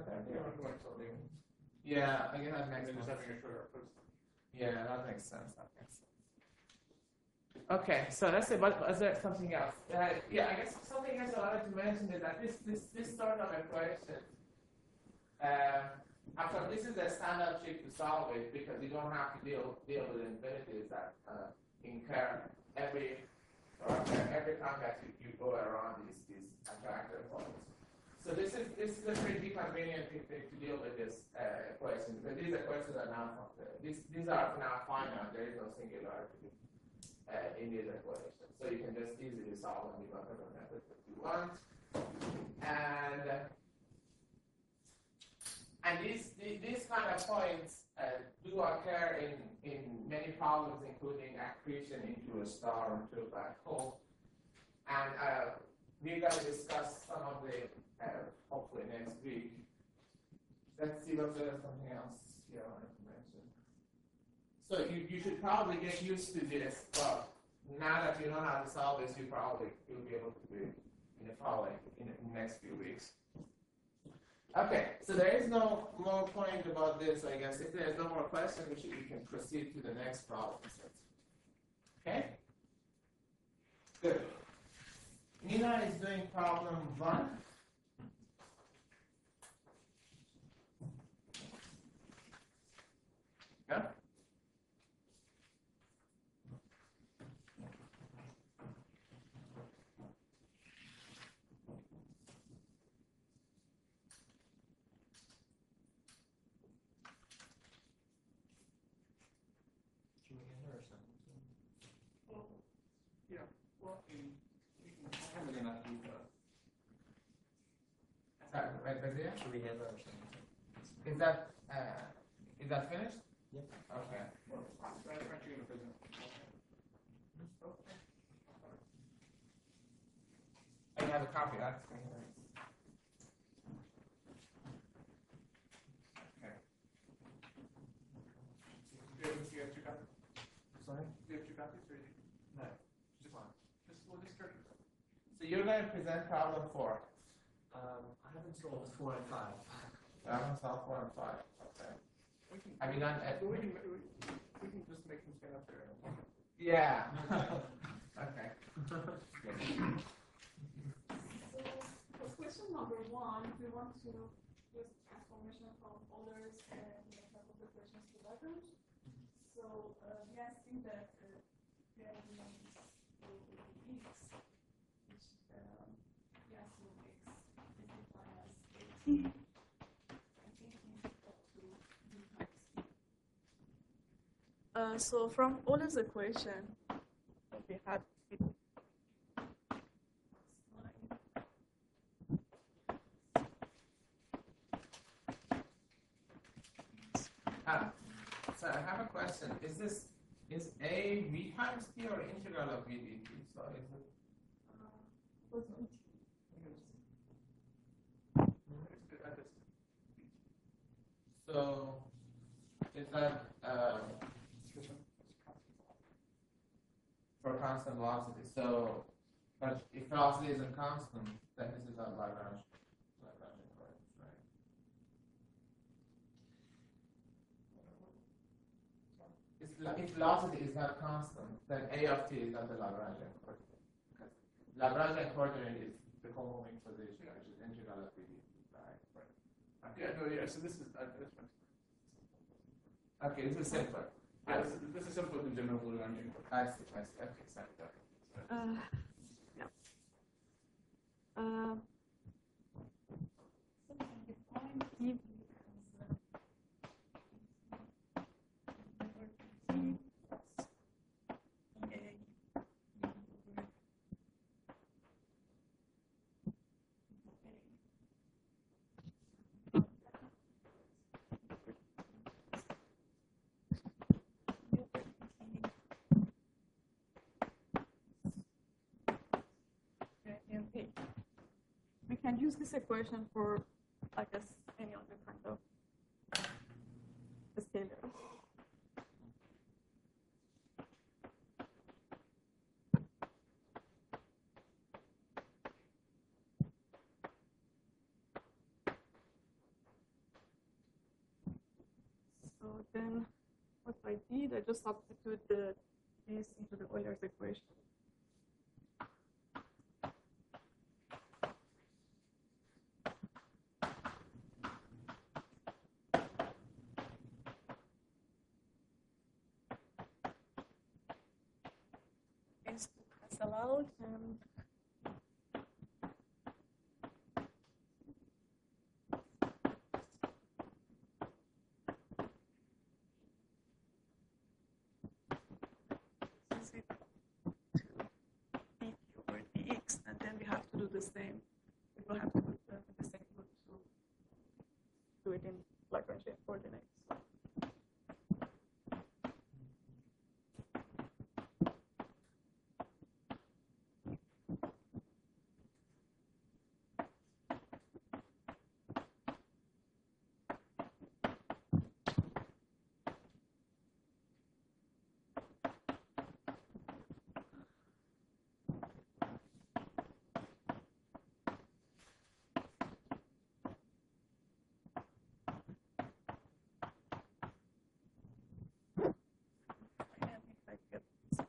yeah, I guess that makes sense. Yeah, that makes sense, that makes sense. Okay, so let's say, but is there something else? Uh, yeah, I guess something else I wanted to mention is that this this this sort of equation, uh, actually this is a standard trick to solve it because you don't have to deal deal with infinities that uh, incur every or every time that you, you go around these these attractor points. So this is this is a pretty convenient thing to deal with this uh, equation because these equations are now these these are now finite. There is no singularity uh, in these equations, so you can just easily solve them with whatever method that you want. And uh, and these these kind of points uh, do occur in in many problems, including accretion into a star or into a black hole. And uh, we're going to discuss some of the uh, hopefully next week. Let's see if there's something else here I wanted to mention. So you, you should probably get used to this, but now that you know how to solve this, you probably will be able to do it in the following, in the next few weeks. Okay, so there is no more point about this, I guess. If there's no more questions, we, should, we can proceed to the next problem set. Okay? Good. Nina is doing problem one. Yeah? Yeah, well, in, we can, I haven't enough to, uh, Sorry, right, right there? Should we handle our second? Is that, uh, is that finished? Yep. Okay. well, aren't you gonna present? I have a copy, that's okay. Do you have, do you have two copies? Sorry? Do you have two copies or you? No. Just one. Just, we'll just start. So you're going to present problem four. Um, I haven't solved four and five. Problem solved four and five. Okay. We can, Have you done it? we can, we, we can just make them stand up there. Yeah. Okay. So, for question number one, we want to use transformation from orders and type of equations to Lagrange. So, uh, we assume that uh, there is x, which um, we assume x is defined as a t, and it is up to b times t. Uh, so, from Euler's equation, we have Ah, so I have a question. Is this is a v times t or integral of v dt? So is it? So is that um, for constant velocity? So, but if velocity isn't constant, then this is not Lagrange. Lagrange equation, right? If, if velocity is not constant, then a of t is not the Lagrangian coordinate. Because Lagrangian coordinate is the comoving position, which is integral of v dt, right? Uh, Yeah, no, yeah, so this is, uh, this one. Okay, this is simpler. Yeah, this is, this is simple than general Lagrangian. I see, I see. Okay, sorry. Uh, yeah. Uh, so the point give we can use this equation for, I guess, any other kind of scalar. So then what I did, I just substitute the this into the Euler's equation. Is to cancel out and is equal to dq over dx, and then we have to do the same. We will have to do the, the same to do it in Lagrangian coordinates. And if I get this.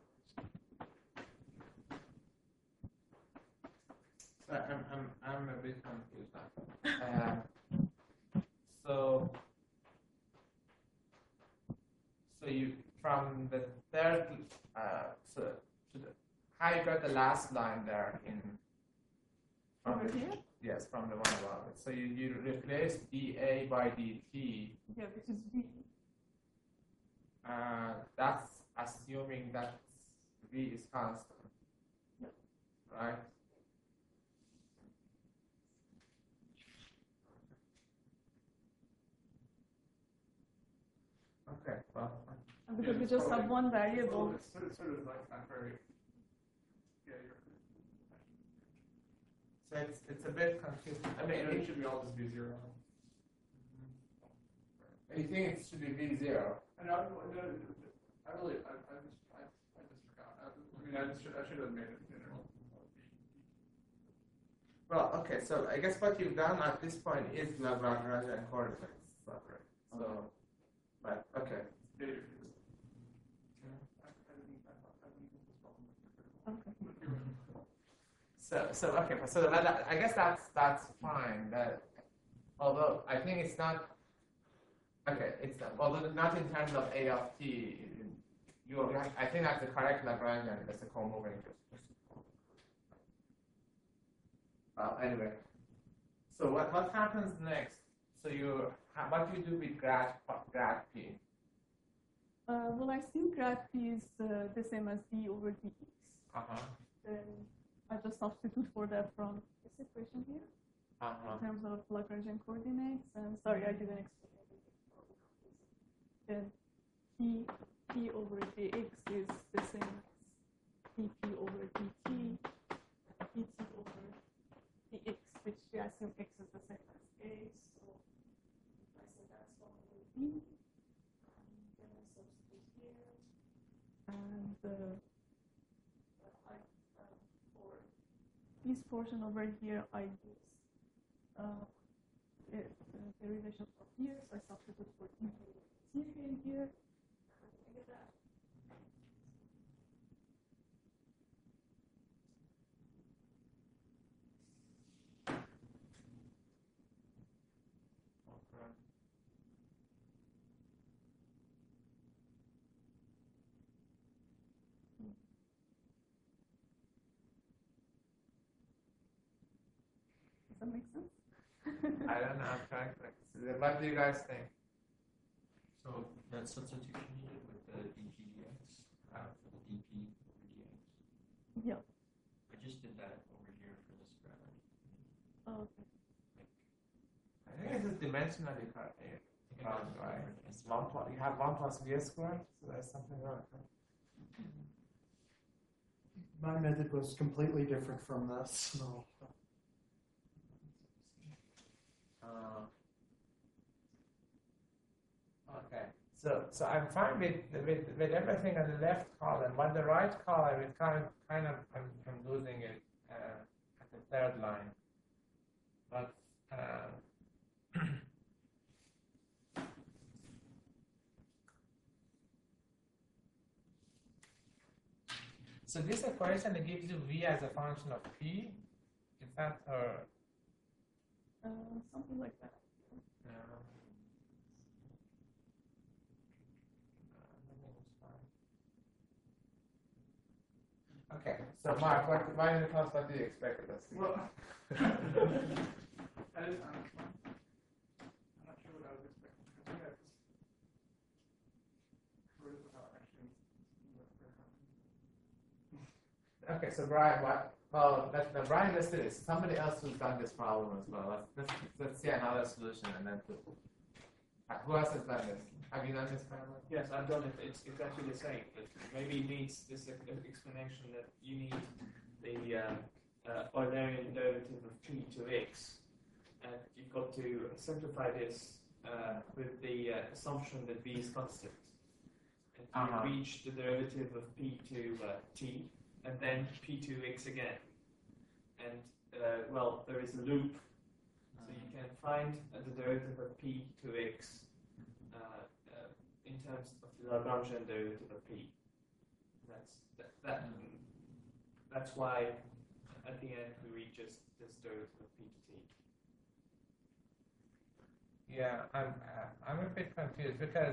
So I'm, I'm, I'm a bit confused now. Um, so, so you, from the third, uh, so to the, how you got the last line there in, from Over the, here? yes, from the one above it. So you, you replace dA by dt, Yeah, which is v. uh, that's assuming that v is constant, Yeah. right? Okay, well, And because Yeah, we it's just probably- have one It's, a variable. little- it's sort of, sort of like not very. Yeah, you're. so it's, it's a bit confusing. I I mean, mean, it should be all just be zero. you think it should be v zero? I know, I, no, I really, I, I just, I, I just forgot. I, I mean, I just should, I should have made it integral. Well, okay, so I guess what you've done at this point is Lagrangian coordinates, separate. So, but okay. Yeah, you're. I, I didn't, I thought, I didn't think this problem was Okay. critical. But you're right. So, so okay, so that, I guess that's that's fine. That although I think it's not okay, it's not, although not in terms of A of t. You, I think that's the correct Lagrangian. That's the co-moving. Well, anyway. So what what happens next? So you how, what do you do with grad grad p? Uh, well, I assume grad p is uh, the same as d over dx. Uh huh. Then I just substitute for that from this equation here Uh in huh. terms of Lagrangian coordinates. And sorry, I didn't explain everything. Then p p over dx is the same as dp over dt, dt over dx, which we assume x is the same as a. So I say that's one over b. And then I substitute here. And uh, I, uh, for this portion over here, I use uh, the, the derivation from here. So I substitute for e here and here. And I get that. Okay. Does that make sense? I don't know. I'm trying to. What do you guys think? So that substitution you did with the dpdx uh, for the dp over dx. Yeah. I just did that over here for this graph. Oh, okay. I think it's a dimensionally correct, right? It's one plus, you have one plus v squared, so there's something wrong. My method was completely different from this. So. Uh, okay, so so I'm fine with, with with everything on the left column, but the right column is kind of kind of I'm, I'm losing it uh, at the third line. But uh, So this equation that gives you v as a function of p. Is that or Uh, something like that. no? Okay, so Mark, what, why don't you tell us what do you expect of us? Well, that is honest. I'm not sure what I was expecting. I think I just wrote it without actually. Okay, so Brian, what? Well, that, no, Brian listed it. Somebody else who's done this problem as well. Let's let's, let's see another solution and then. To, uh, who else has done this? Have you done this, Brian? Yes, I've done it. It's exactly the same. It maybe it needs this e- explanation that you need the uh, uh, Eulerian derivative of p to x, and you've got to simplify this uh, with the uh, assumption that v is constant. And you Uh-huh. reach the derivative of p to uh, t, and then p to x again. And uh, well, there is a loop, so you can find uh, the derivative of p to x uh, uh, in terms of the Lagrangian derivative of p. That's that, that that's why at the end we reach just this derivative of p to t. Yeah, I'm uh, I'm a bit confused because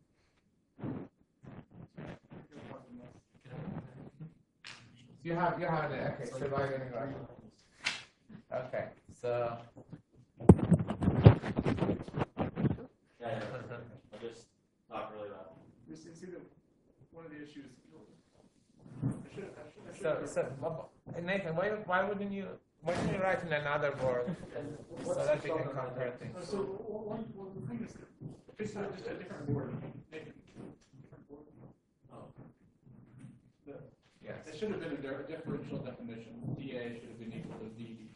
you have you have it. Okay, so why going to go? Okay, so Yeah, yeah. I'll just talk really loud. You see, see the, one of the issues. I should, I should, I should. so so well, Nathan, why why wouldn't you why don't you write in another board so that we can compare Uh, things? so one, one, the thing is, that just a, just a different board. Maybe different board. Oh. The, Yes. It should have been a di- differential definition. dA should have been equal to d.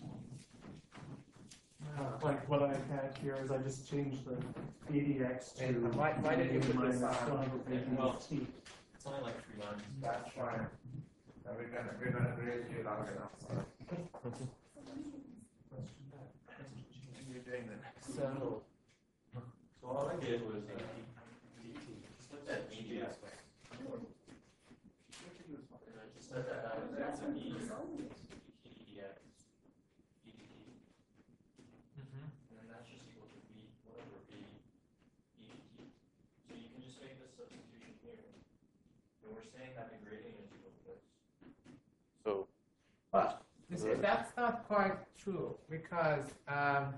Uh, Like what I had here is I just changed the A D X to. And why- why did you put this minus on? one over A D Well, T. It's only like three lines. That's fine. So we're gonna we're gonna raise you long enough. So. You're doing that. So So all I did was uh, just looked at E D X. And I just set that out as a E, E D X, E D T. And then that's just equal to V, whatever V, E D T. So you can just make this substitution here. And we're saying that the gradient is equal to this. So But you see, that's not quite true because um,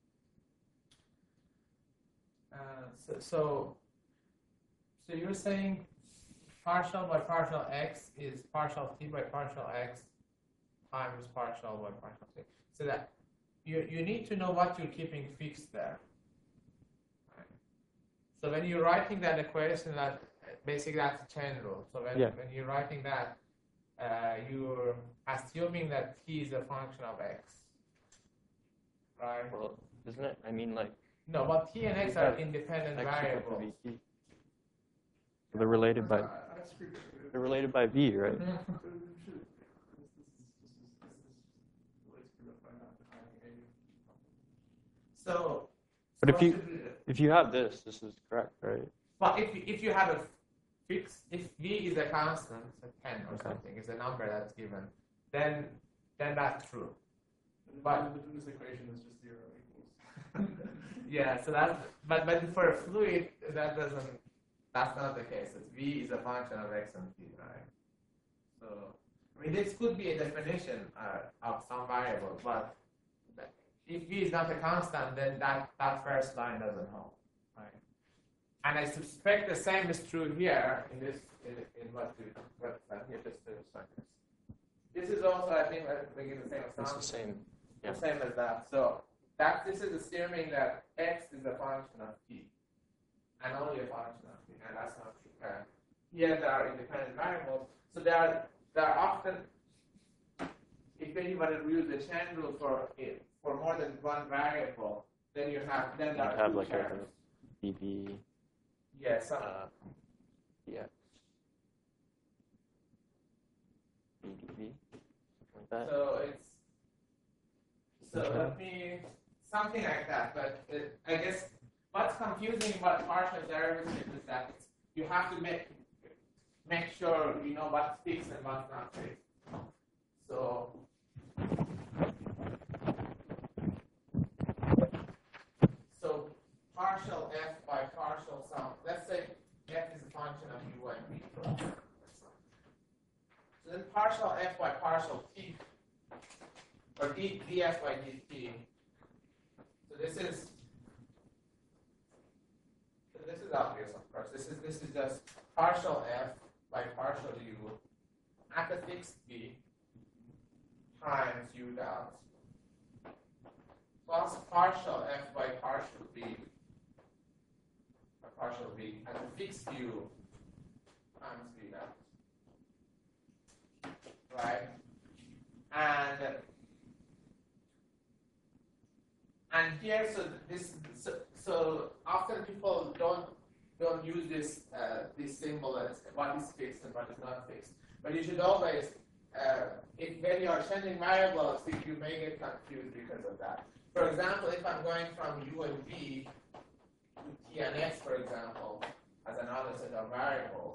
uh, so, so so you're saying partial by partial x is partial t by partial x times partial by partial t. So that you you need to know what you're keeping fixed there. Right? So when you're writing that equation, that basically that's a chain rule. So when Yeah. when you're writing that. Uh, you're assuming that t is a function of x, right? Well, isn't it? I mean, like, No, but t and x are independent x equal to variables. V T. So they're related by I, I screwed it. they're related by V, right? Mhm. Shoot. This, this, is- this, is, this is really screwed up by not defining A. So, But if what you- should we do? If you have this, this is correct, right? But if you- if you have a fixed, if v is a constant, so ten or Okay. something is a number that's given, then then that's true. But But- within this equation is just zero equals. Yeah, so that but but for a fluid that doesn't that's not the case. It's v is a function of x and t, right? So I mean this could be a definition uh, of some variable, but if v is not a constant, then that, that first line doesn't hold, right? And I suspect the same is true here in this in, in what we what uh, here just to this. This is also I think uh, making the same It's the assumption. same. The Yeah. same as that. So that this is assuming that x is a function of t, and only a function of t, and that's not true. Uh, here there are independent variables, so there are there are often, if anybody use the chain rule for it for more than one variable, then you have then there You'd are have two like a terms. V V. Yes. some- Uh, yeah. V D V. Like that. So it's so let me something like that. But it, I guess what's confusing about partial derivatives is that it's, you have to make make sure you know what's fixed and what's not fixed. So so partial f by partial sum. Let's say f is a function of u and v. So then partial f by partial t, or d, ds by dt. So this is so this is obvious, of course. This is this is just partial f by partial u at a fixed v times u dot plus partial f by partial v by partial v at a fixed u times v dot. Right? And and here, so this, so, so often people don't don't use this uh, this symbol as what is fixed and what is not fixed. But you should always, uh, if when you are changing variables, if you may get confused because of that. For example, if I'm going from u and v to t and x, for example, as another set of variables,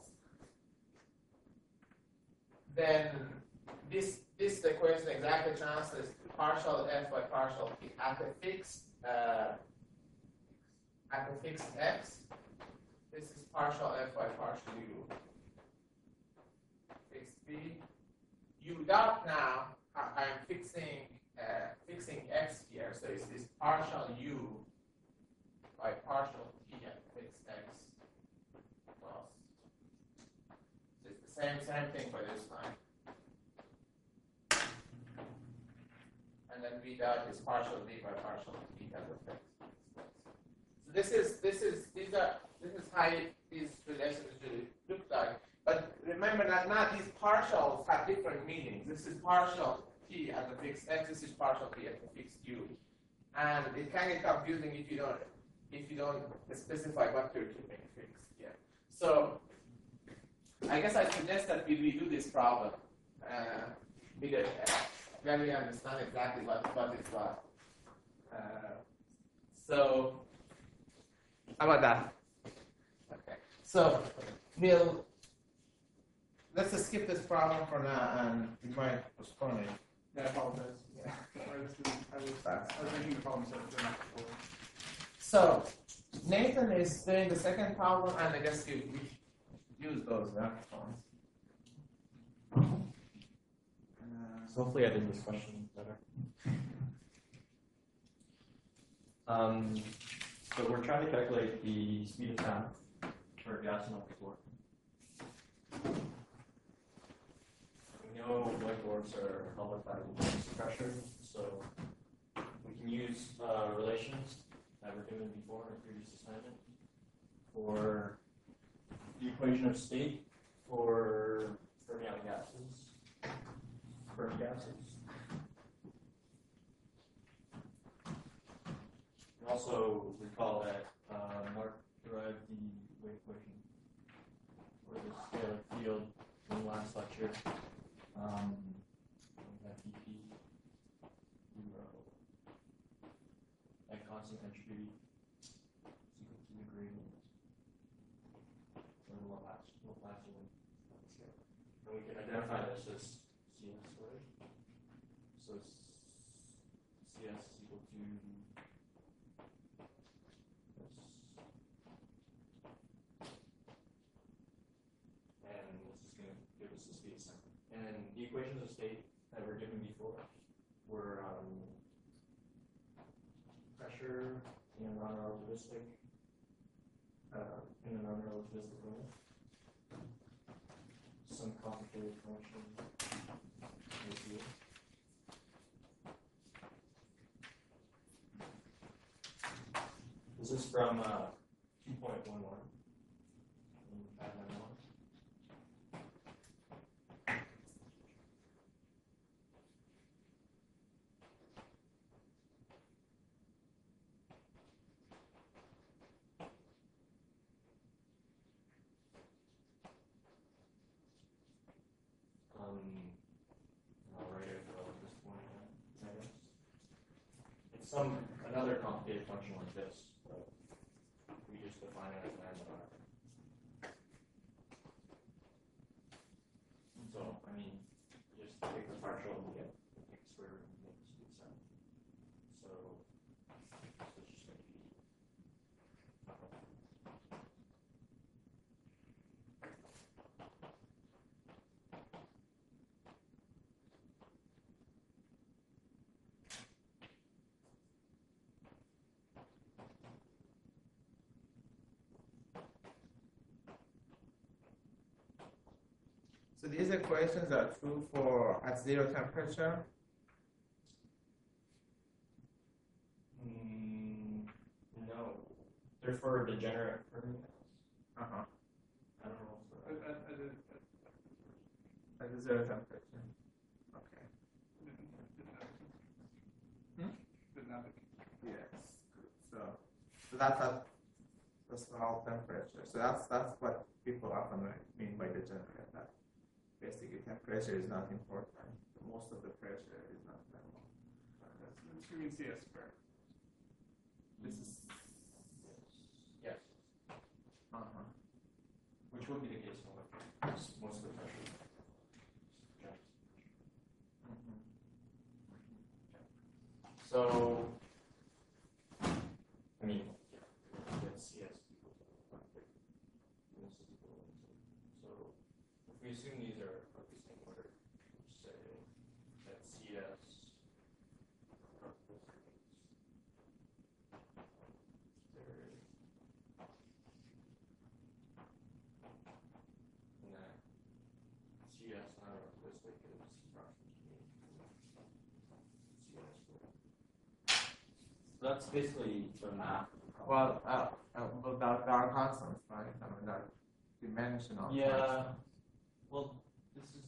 then this this equation exactly translates to partial f by partial t at a fixed uh, at a fixed x. This is partial f by partial u. Fixed v. U dot now, I am fixing uh, fixing x here, so it's this partial u by partial t at fixed x plus. So it's the same same thing for this time. And then v dot is partial v by partial t at the fixed. So this is this is these are this is how these relations usually look like. But remember that now these partials have different meanings. This is partial t at the fixed x. This is partial t at the fixed u, and it can get confusing if you don't if you don't specify what you're keeping fixed. Yeah. So I guess I suggest that we redo this problem uh, because uh, when we understand exactly what what is what. Uh, so how about that? Okay. So we'll. Let's just skip this problem for now, and we might postpone it. Yeah, I apologize. Yeah. Sorry, this is, I was, I was making the problem set up during before. So Nathan is doing the second problem, and I guess you we use those microphones. So hopefully I did this question better. Um, so we're trying to calculate the speed of sound for gas and before. We know whiteboards are held by the pressure, so we can use uh, relations that were given before in a previous assignment for the equation of state for Fermi gases. Fermi gases. And also recall that uh, Mark derived the wave equation for the scalar field in the last lecture. Um, we have dp zero at constant entropy is equal to the gradient or the Laplacian. And we can identify this as C S squared. So C S is equal to this. And this is going to give us the speed of sound. And the equations of state that were given before were um, pressure in a non-relativistic uh, in a non-relativistic limit. Some complicated function. This is from uh, two point one one. Um, I'll write it at this point, I guess. It's some another complicated function like this, but we just define it as an n bar. mean, you just take the partial and get x squared and get the speed sound. So, so it's just going to be. So these equations are true for at zero temperature. Mm, no, they're for degenerate fermions. Uh huh. I don't know. I, I, I did, I At the zero temperature. Okay. didn't, didn't have it. Hmm? Didn't have it. Yes. Good. So, so that's at the small temperature. So that's that's what people often mean by degenerate. That basically temperature is not important. Most of the pressure is not thermal. That's, that's you mean C S squared. This is Yes, uh huh. which would be the case for most most of the pressure. Mm-hmm. So, I mean, yes, yes. So, if we assume these are of the same order, say that C S and that C S non-relativistic is approximately C S. So that's basically the math. Well, uh, uh, well, there, there are constants, right? I mean, there are dimensional Yeah. constants. Well, this is.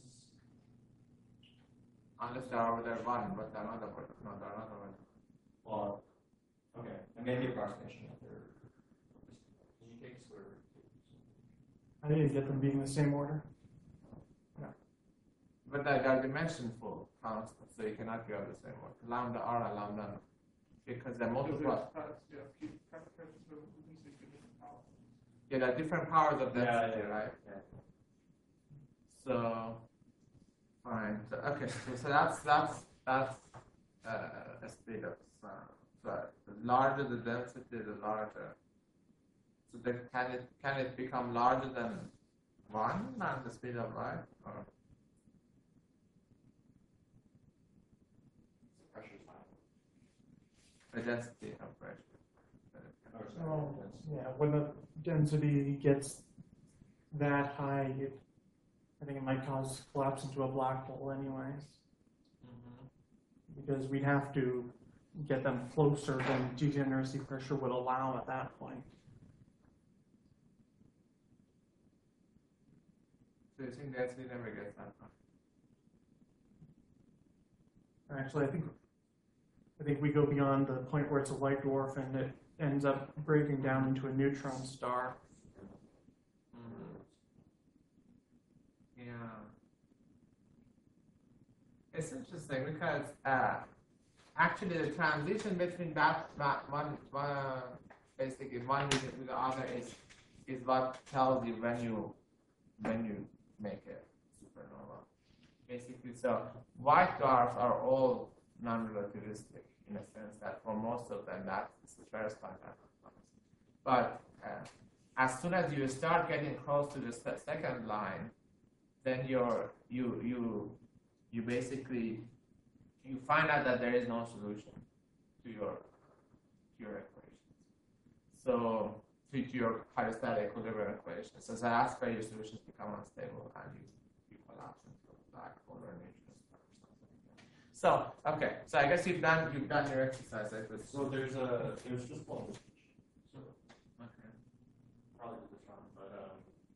Unless they are over there one, but they're not over no, they're not over Well, okay, and maybe approximation that they're. Did you take square root? I didn't get them being the same order. But they are dimensionful constants, so you cannot go the same one. Lambda r and lambda n. Because they're Because multiple. there's parts, yeah, keep pressure, so we can see two different powers. Yeah, there are different powers of Yeah, density, yeah, right? yeah. So, fine. So, okay, so, so that's that's that's uh, a speed of sound. So the larger the density, the larger. So the, can it can it become larger than one than the speed of light? Or? Pressure's fine. The density of pressure. Or sorry, Oh, that's- yeah, when the density gets that high, it, I think it might cause collapse into a black hole anyways. Because we'd have to get them closer than degeneracy pressure would allow at that point. So you think density never gets that high? Actually, I think I think we go beyond the point where it's a white dwarf and it ends up breaking down into a neutron star. Mm-hmm. Yeah. It's interesting because uh, actually the transition between that, that one, one uh, basically one region to the other is is what tells you when you when you make a supernova. Basically, so white dwarfs are all non-relativistic in a sense that for most of them that's the first time that happens. But uh, as soon as you start getting close to the se- second line, then you're you you you basically you find out that there is no solution to your to your equations. So to, to your hydrostatic equilibrium equations. So that's where your solutions become unstable and you, you collapse into a black hole or a neutron star or something like that. So okay, so I guess you've done you've done your exercise. I could So there's a there's just one. So okay. probably did this wrong, but um,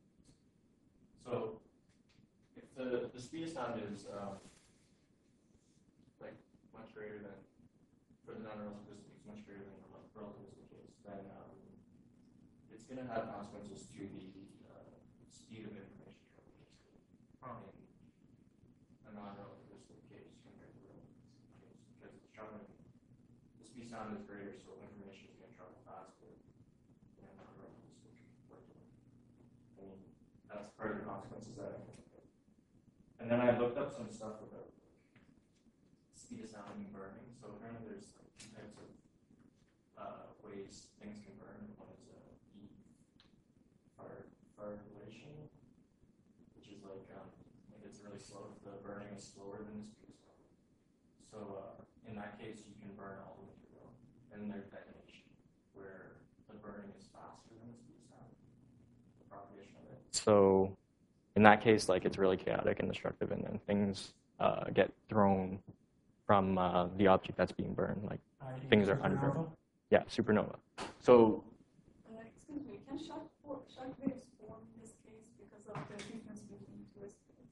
so if the the speed of sound is um, like much greater than for the non-relativistic, it's much greater than the relativistic case, then um, it's going to have consequences to the uh, speed of information travel, basically, Oh. in a non-relativistic case compared to the relativistic case, because it's traveling. The speed of sound is greater, so information is going to travel faster than non-relativistic. I mean, that's part of the consequences that I can think of. And And then I looked up some stuff about speed of sound and burning. So apparently there's two types of uh, ways things can burn. One is a heat fire fibrillation, which is like um, like it's really slow. The burning is slower than the speed of sound. So uh, in that case, you can burn all the material. And there's detonation, where the burning is faster than the speed of sound, the propagation of it. So in that case, like it's really chaotic and destructive, and then things uh, get thrown from uh, the object that's being burned. Like Uh, things are supernova? under. Yeah, supernova. So Uh, excuse me, can shock, for- shock waves form in this case because of the difference between two speeds?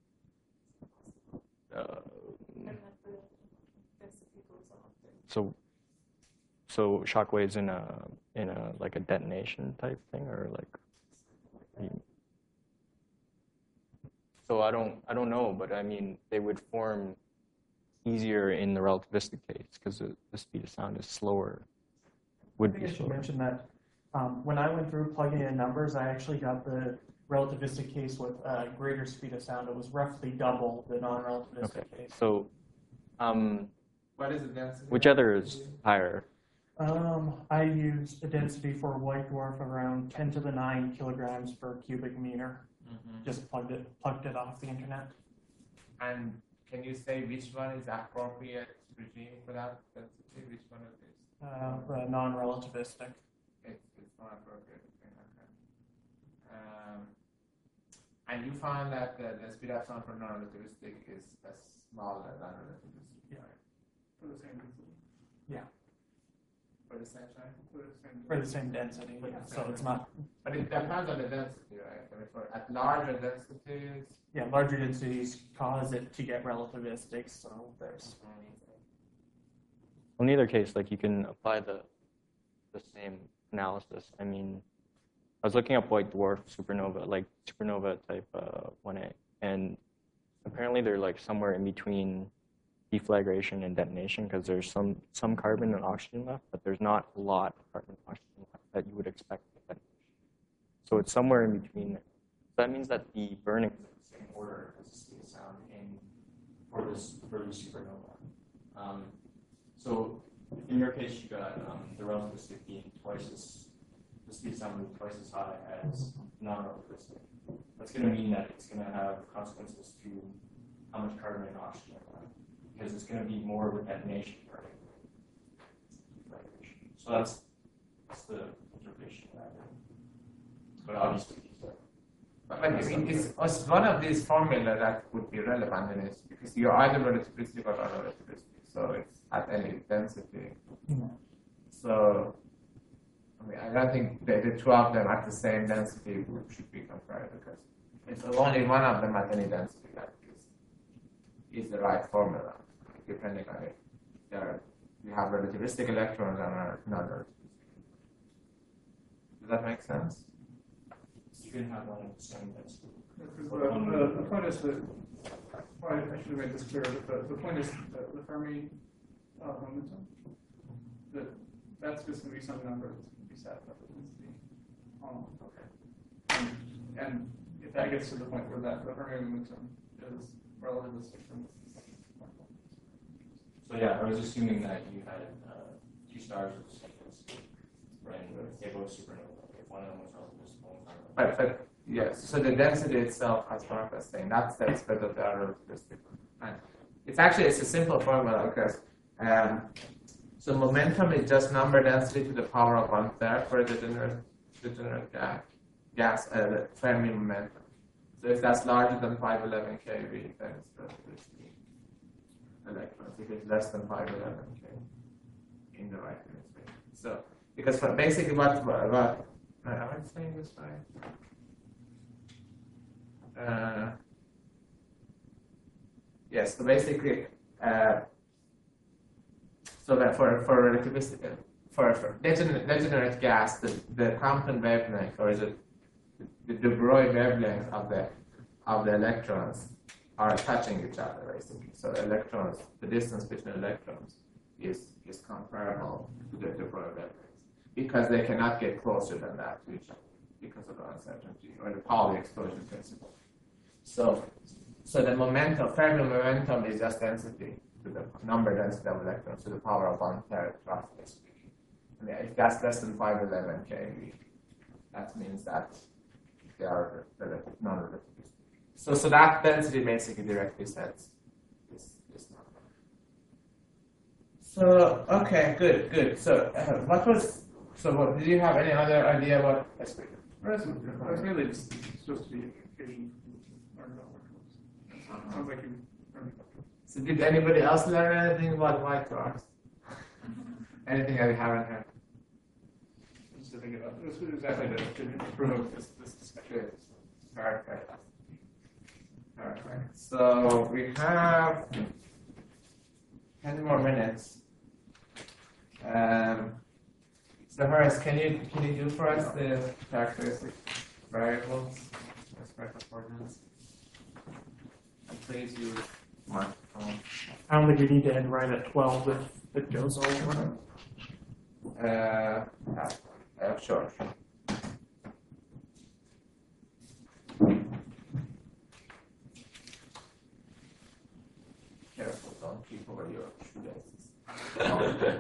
uh, And that the density goes up. so so shockwaves in a in a like a detonation type thing, or like. you- So I don't I don't know, but I mean they would form easier in the relativistic case because the, the speed of sound is slower. I Would think be I should slower. mention that um, when I went through plugging in numbers, I actually got the relativistic case with a greater speed of sound. It was roughly double the non-relativistic Okay. case. So, um, What is the density? which other is higher? Um, I used a density for a white dwarf around ten to the nine kilograms per cubic meter. Just plugged it plugged it off the internet. And can you say which one is appropriate regime for that density? Which one is this? Uh, the non-relativistic. It's, it's not appropriate. Okay, okay. Um, and you found that the, the speed of sound for non-relativistic is less smaller than relativistic. Yeah. Right? For the same reason. Yeah, For the same time? For the same. for the same density. Yeah. So it's not. But it depends on the density, right? I mean, for at larger densities, Yeah, larger densities cause it to get relativistic. So there's. Well, in either case, like you can apply the the same analysis. I mean, I was looking up white dwarf supernova, like supernova type uh, one A, and apparently they're like somewhere in between deflagration and detonation because there's some some carbon and oxygen left, but there's not a lot of carbon and oxygen left that you would expect with detonation. So it's somewhere in between there. So that means that the burning is in the same order as the speed of sound in for this for the supernova. Um, so in your case, you got um, the relativistic being twice as the speed of sound being twice as high as non-relativistic. That's going to mean that it's going to have consequences to how much carbon and oxygen left, because it's going to be more of a detonation burning. So that's that's the interpretation of that. But obviously, but like, I mean, it's, it's one of these formula that would be relevant in it because you're either relativistic or non-relativistic. So it's at any density. Yeah. So, I mean, I don't think the, the two of them at the same density would, should be compared because it's only one of them at any density that is, is the right formula, depending on it. There, you have relativistic electrons and are non-relativistic. Does that make sense? you can have one of the same density. Because the, the, the point is that, well, I I should have made this clear, but the, the point is that the Fermi uh, momentum, that that's just going to be some number that's going to be set up at density. Um, okay. And, and if that gets to the point where that the Fermi momentum is relativistic, then So yeah, I was assuming that you had uh, two stars of the same density, and they both supernova. If one of them was relativistic, one was not relativistic. But, but yes, so the density itself, as Mark was saying, that's the spread of the relativistic. And it's actually it's a simple formula because um, so momentum is just number density to the power of one third for the degenerate, degenerate gas, gas uh, the Fermi momentum. So if that's larger than five eleven keV, then it's relativistic electrons. If it's less than five eleven keV, in the right hemisphere. So because for basically what what uh, am I saying this right? Uh, yes, so basically, uh, so that for for relativistic, for, for degenerate, degenerate gas, the, the Compton wavelength, or is it the de Broglie wavelength of the of the electrons are touching each other basically. So electrons, the distance between electrons is is comparable to the de Broglie wavelength because they cannot get closer than that to each other because of the uncertainty or the Pauli explosion principle. So, So the momentum, Fermi momentum is just density to the number density of electrons to the power of one third, roughly speaking. And if that's less than five eleven keV, that means that they are non-relatively. So, so that density basically directly sets this, this number. So, okay, good, good. So, uh, what was, so what, did you have any other idea what S P? It's really just supposed to be occasion learn about workflows. Sounds like you learned about it. So did anybody else learn anything about white dwarfs? Anything that we haven't heard? Just to think about this was exactly to, to improve this, this discussion. Perfect. Perfect. So we have ten more minutes. Um, so Horace, can you can you do for us the characteristic variables, spectral coordinates? And please use microphone. I don't think we need to end right at twelve if it goes over. Uh, uh, uh, sure. Careful, don't keep over your shoelaces.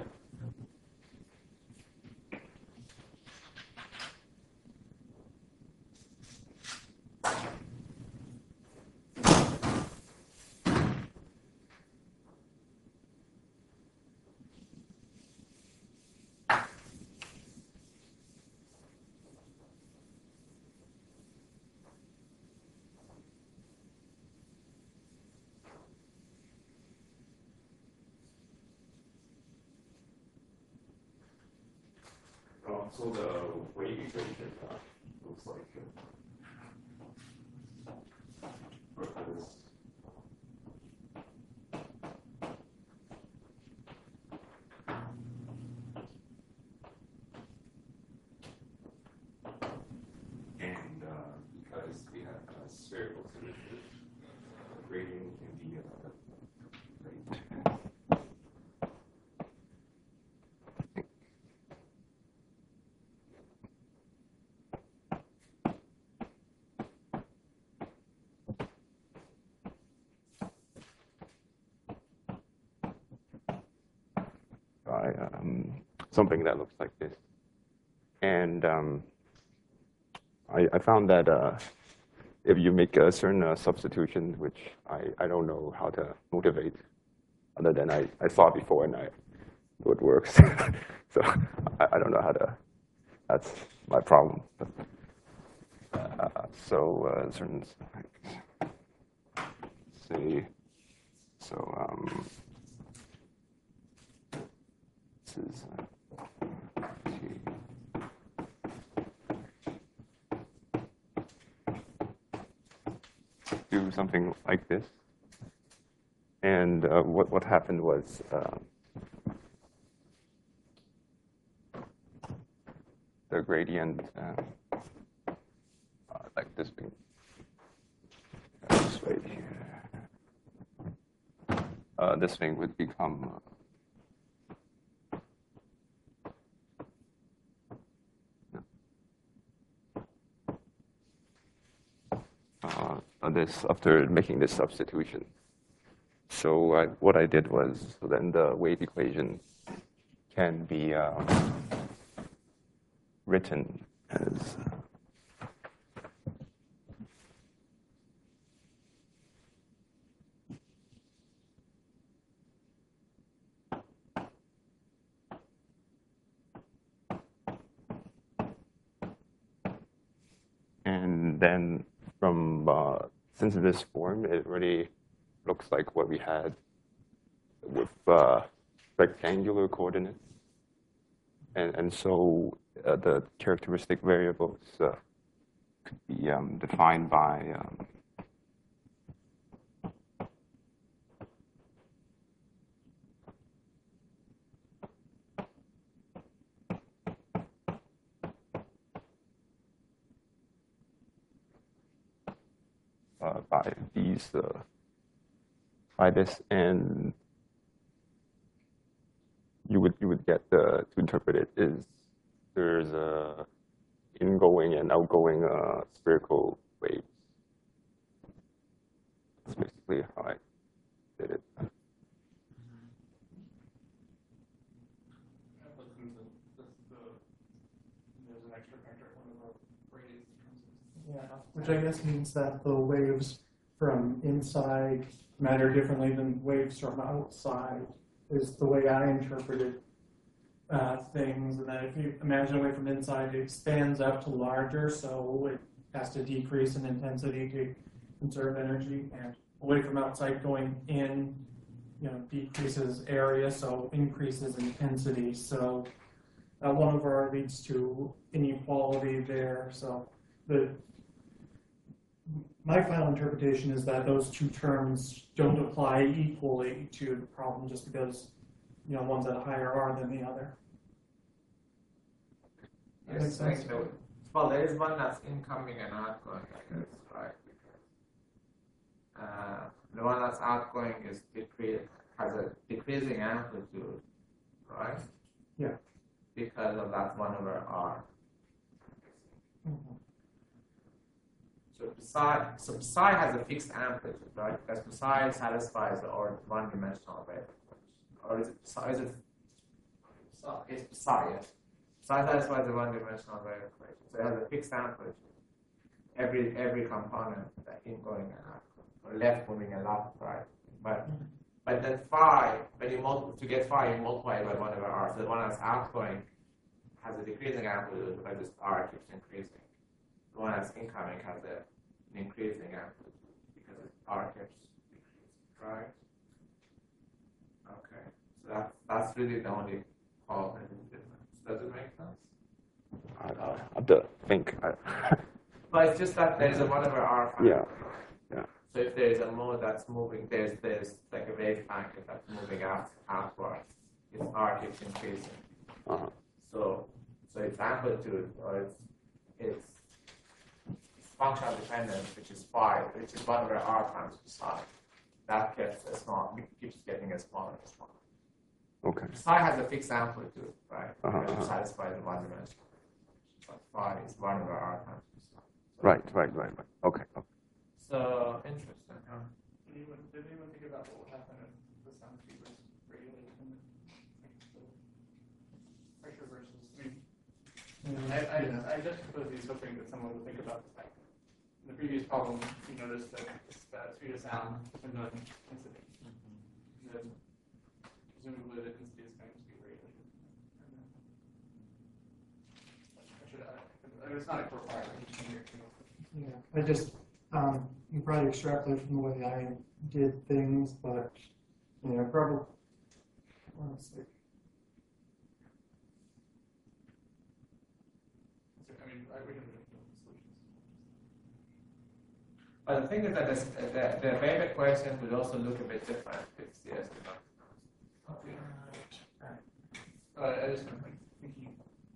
Oh, so the wave equation uh, looks like uh, what is and uh, because we have a spherical solution, uh, gradient can be uh, great. By um, something that looks like this. And um, I, I found that uh, if you make a certain uh, substitution, which I, I don't know how to motivate, other than I, I saw it before and I know it works. So I, I don't know how to, that's my problem. But, uh, so uh, certain, say, so um, is uh, do something like this, and uh, what what happened was uh, the gradient, uh, uh, like this thing, uh, this right here, uh, this thing would become. Uh, Uh, this after making this substitution. So I, what I did was, so then the wave equation can be um, written as and then from uh, since this form, it really looks like what we had with uh, rectangular coordinates, and and so uh, the characteristic variables uh, could be um, defined by um, Uh, by these, uh, by this, and you would you would get the to interpret it is there's a ingoing and outgoing uh, spherical waves, That's basically how I did it. There's an extra factor at one of our gradients in terms of Yeah, which I guess means that the waves from inside matter differently than waves from outside, is the way I interpreted uh, things. And that if you imagine a wave from inside, it expands up to larger, so it has to decrease in intensity to conserve energy. And a wave from outside going in, you know, decreases area, so increases intensity. So uh, one over R leads to inequality there. So the my final interpretation is that those two terms don't apply equally to the problem just because, you know, one's at a higher R than the other. That makes Yes, thank sense? you. Well, there is one that's incoming and outgoing, I guess, right? Uh, the one that's outgoing is decrease, has a decreasing amplitude, right? Yeah. Because of that one over R. Mm-hmm. So psi, so psi has a fixed amplitude, right? Because psi satisfies the or one-dimensional wave. Or is it psi? Is it psi? It's psi, yes. Psi satisfies the one-dimensional wave equation. So it has a fixed amplitude. Every every component, that ingoing and outgoing, or left moving and left, right? But but then phi, when you multiply to get phi, you multiply it by one over R. So the one that's outgoing has a decreasing amplitude because this R keeps increasing. The one that's incoming has a, an increasing amplitude because its R keeps decreasing, right? Okay, so that's that's really the only qualitative difference. Does it make sense? I, I have to think. I, But it's just that there's a one over R factor. yeah, yeah. So if there's a mode that's moving, there's there's like a wave factor that's moving out outwards. Its R keeps increasing. Uh-huh. So so its amplitude or its its functional dependence, which is phi, which is one over R times psi, that gets a small, keeps getting a smaller and smaller. Okay. Psi has a fixed amplitude, right? Uh-huh, Because it uh-huh. satisfies the one dimension. But phi is one over R times psi. So, Right, right, right, right. Okay. okay. So interesting, huh? Did anyone, did anyone think about what would happen if the sound speed was regulated in the, like, the pressure versus, I mean, I, I, Yeah. I just suppose he's hoping that someone would think about the fact that in the previous problem, you noticed that the speed of sound depends on density. And then presumably the density is going to be regulated. And then- I should, I, I mean, it's not a requirement, it's in here, you know. Yeah, I just, um, you probably extrapolate from the way I did things, but, you know, probably, let's see. So, I mean, I, we can do solutions. But the thing is that this, the, the wave equation would also look a bit different if C S did not. Uh, I just like thinking.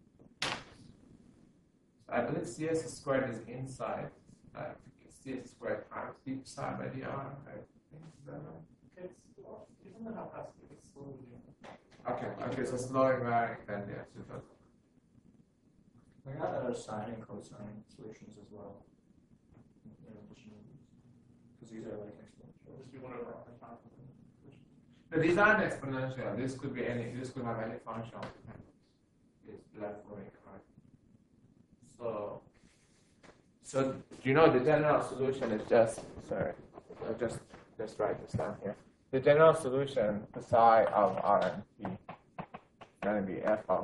I believe C S squared is inside. Uh, C S squared times d psi by dr. I think is that right? It's, well, isn't that how fast it gets slowly doing? Okay, okay, so slowing back, then yes, it does. We got other sine and cosine solutions as well. In addition to these. Because these are like exponential. Just do one over all the time. But these aren't exponential. This could be any. This could have any function. It's left moving, right? So, so you know the general solution is just sorry. I'll just just write this down here. The general solution, the psi of R and P, is going to be f of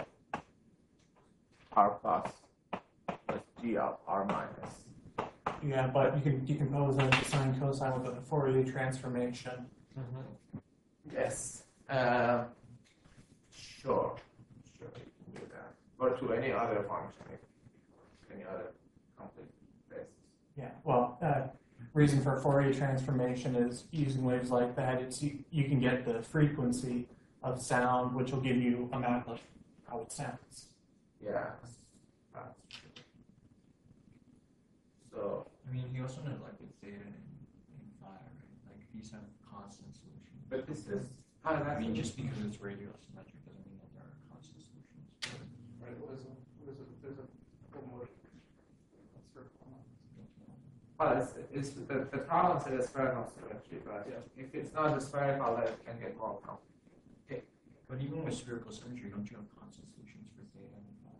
R plus plus g of R minus. Yeah, but you can decompose them into sine cosine with a Fourier transformation. Mm-hmm. Yes. Um, sure. Sure, you can do that. Or to any other function, any other complete basis. Yeah, well, uh, reason for Fourier transformation is using waves like that, it's you, you can get the frequency of sound, which will give you a map of how it sounds. Yeah. That's true. So, I mean, he also knows like it's data in, in phi, right? Like these have constant solutions. but this is how does I that mean, mean? just because it's radial symmetric doesn't mean that there are constant solutions. Right, what is a, what is a, there's a full motion. That's sort of, Well, it's, it's the, the problem is the spherical symmetry, but if it's not a spherical, then it can get more complicated. But even with spherical symmetry, don't you have constant solutions for theta and phi?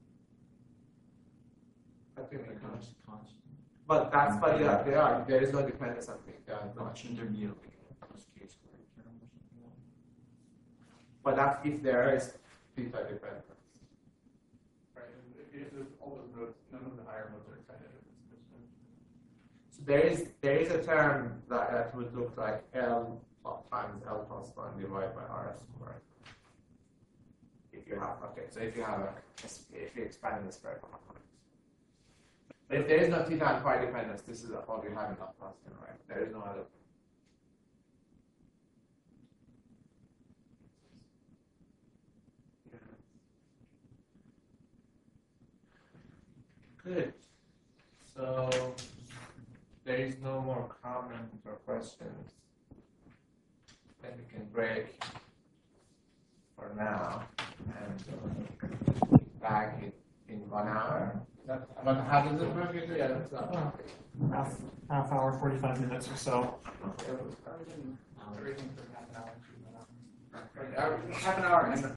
But, you Like know, constant, constant. but that's what yeah, they are. There is no dependence on theta and But phi. shouldn't there be a, like a plus k squared term or something like that? But that's if there is theta dependence. Right, and if you have all those modes, none of the higher modes are excited. So there is there is a term that, that would look like L times L plus one divided by R squared. If you have okay, so if you have a if you expand the spherical mathematics. But if there is no theta and phi dependence, this is all you have in Laplace, right? There is no other. Good. So there is no more comment or questions. Then we can break for now and uh, back in, in one hour. That, but how does it work? Yeah, that's not. Half, half hour, forty-five minutes or so. Half an hour and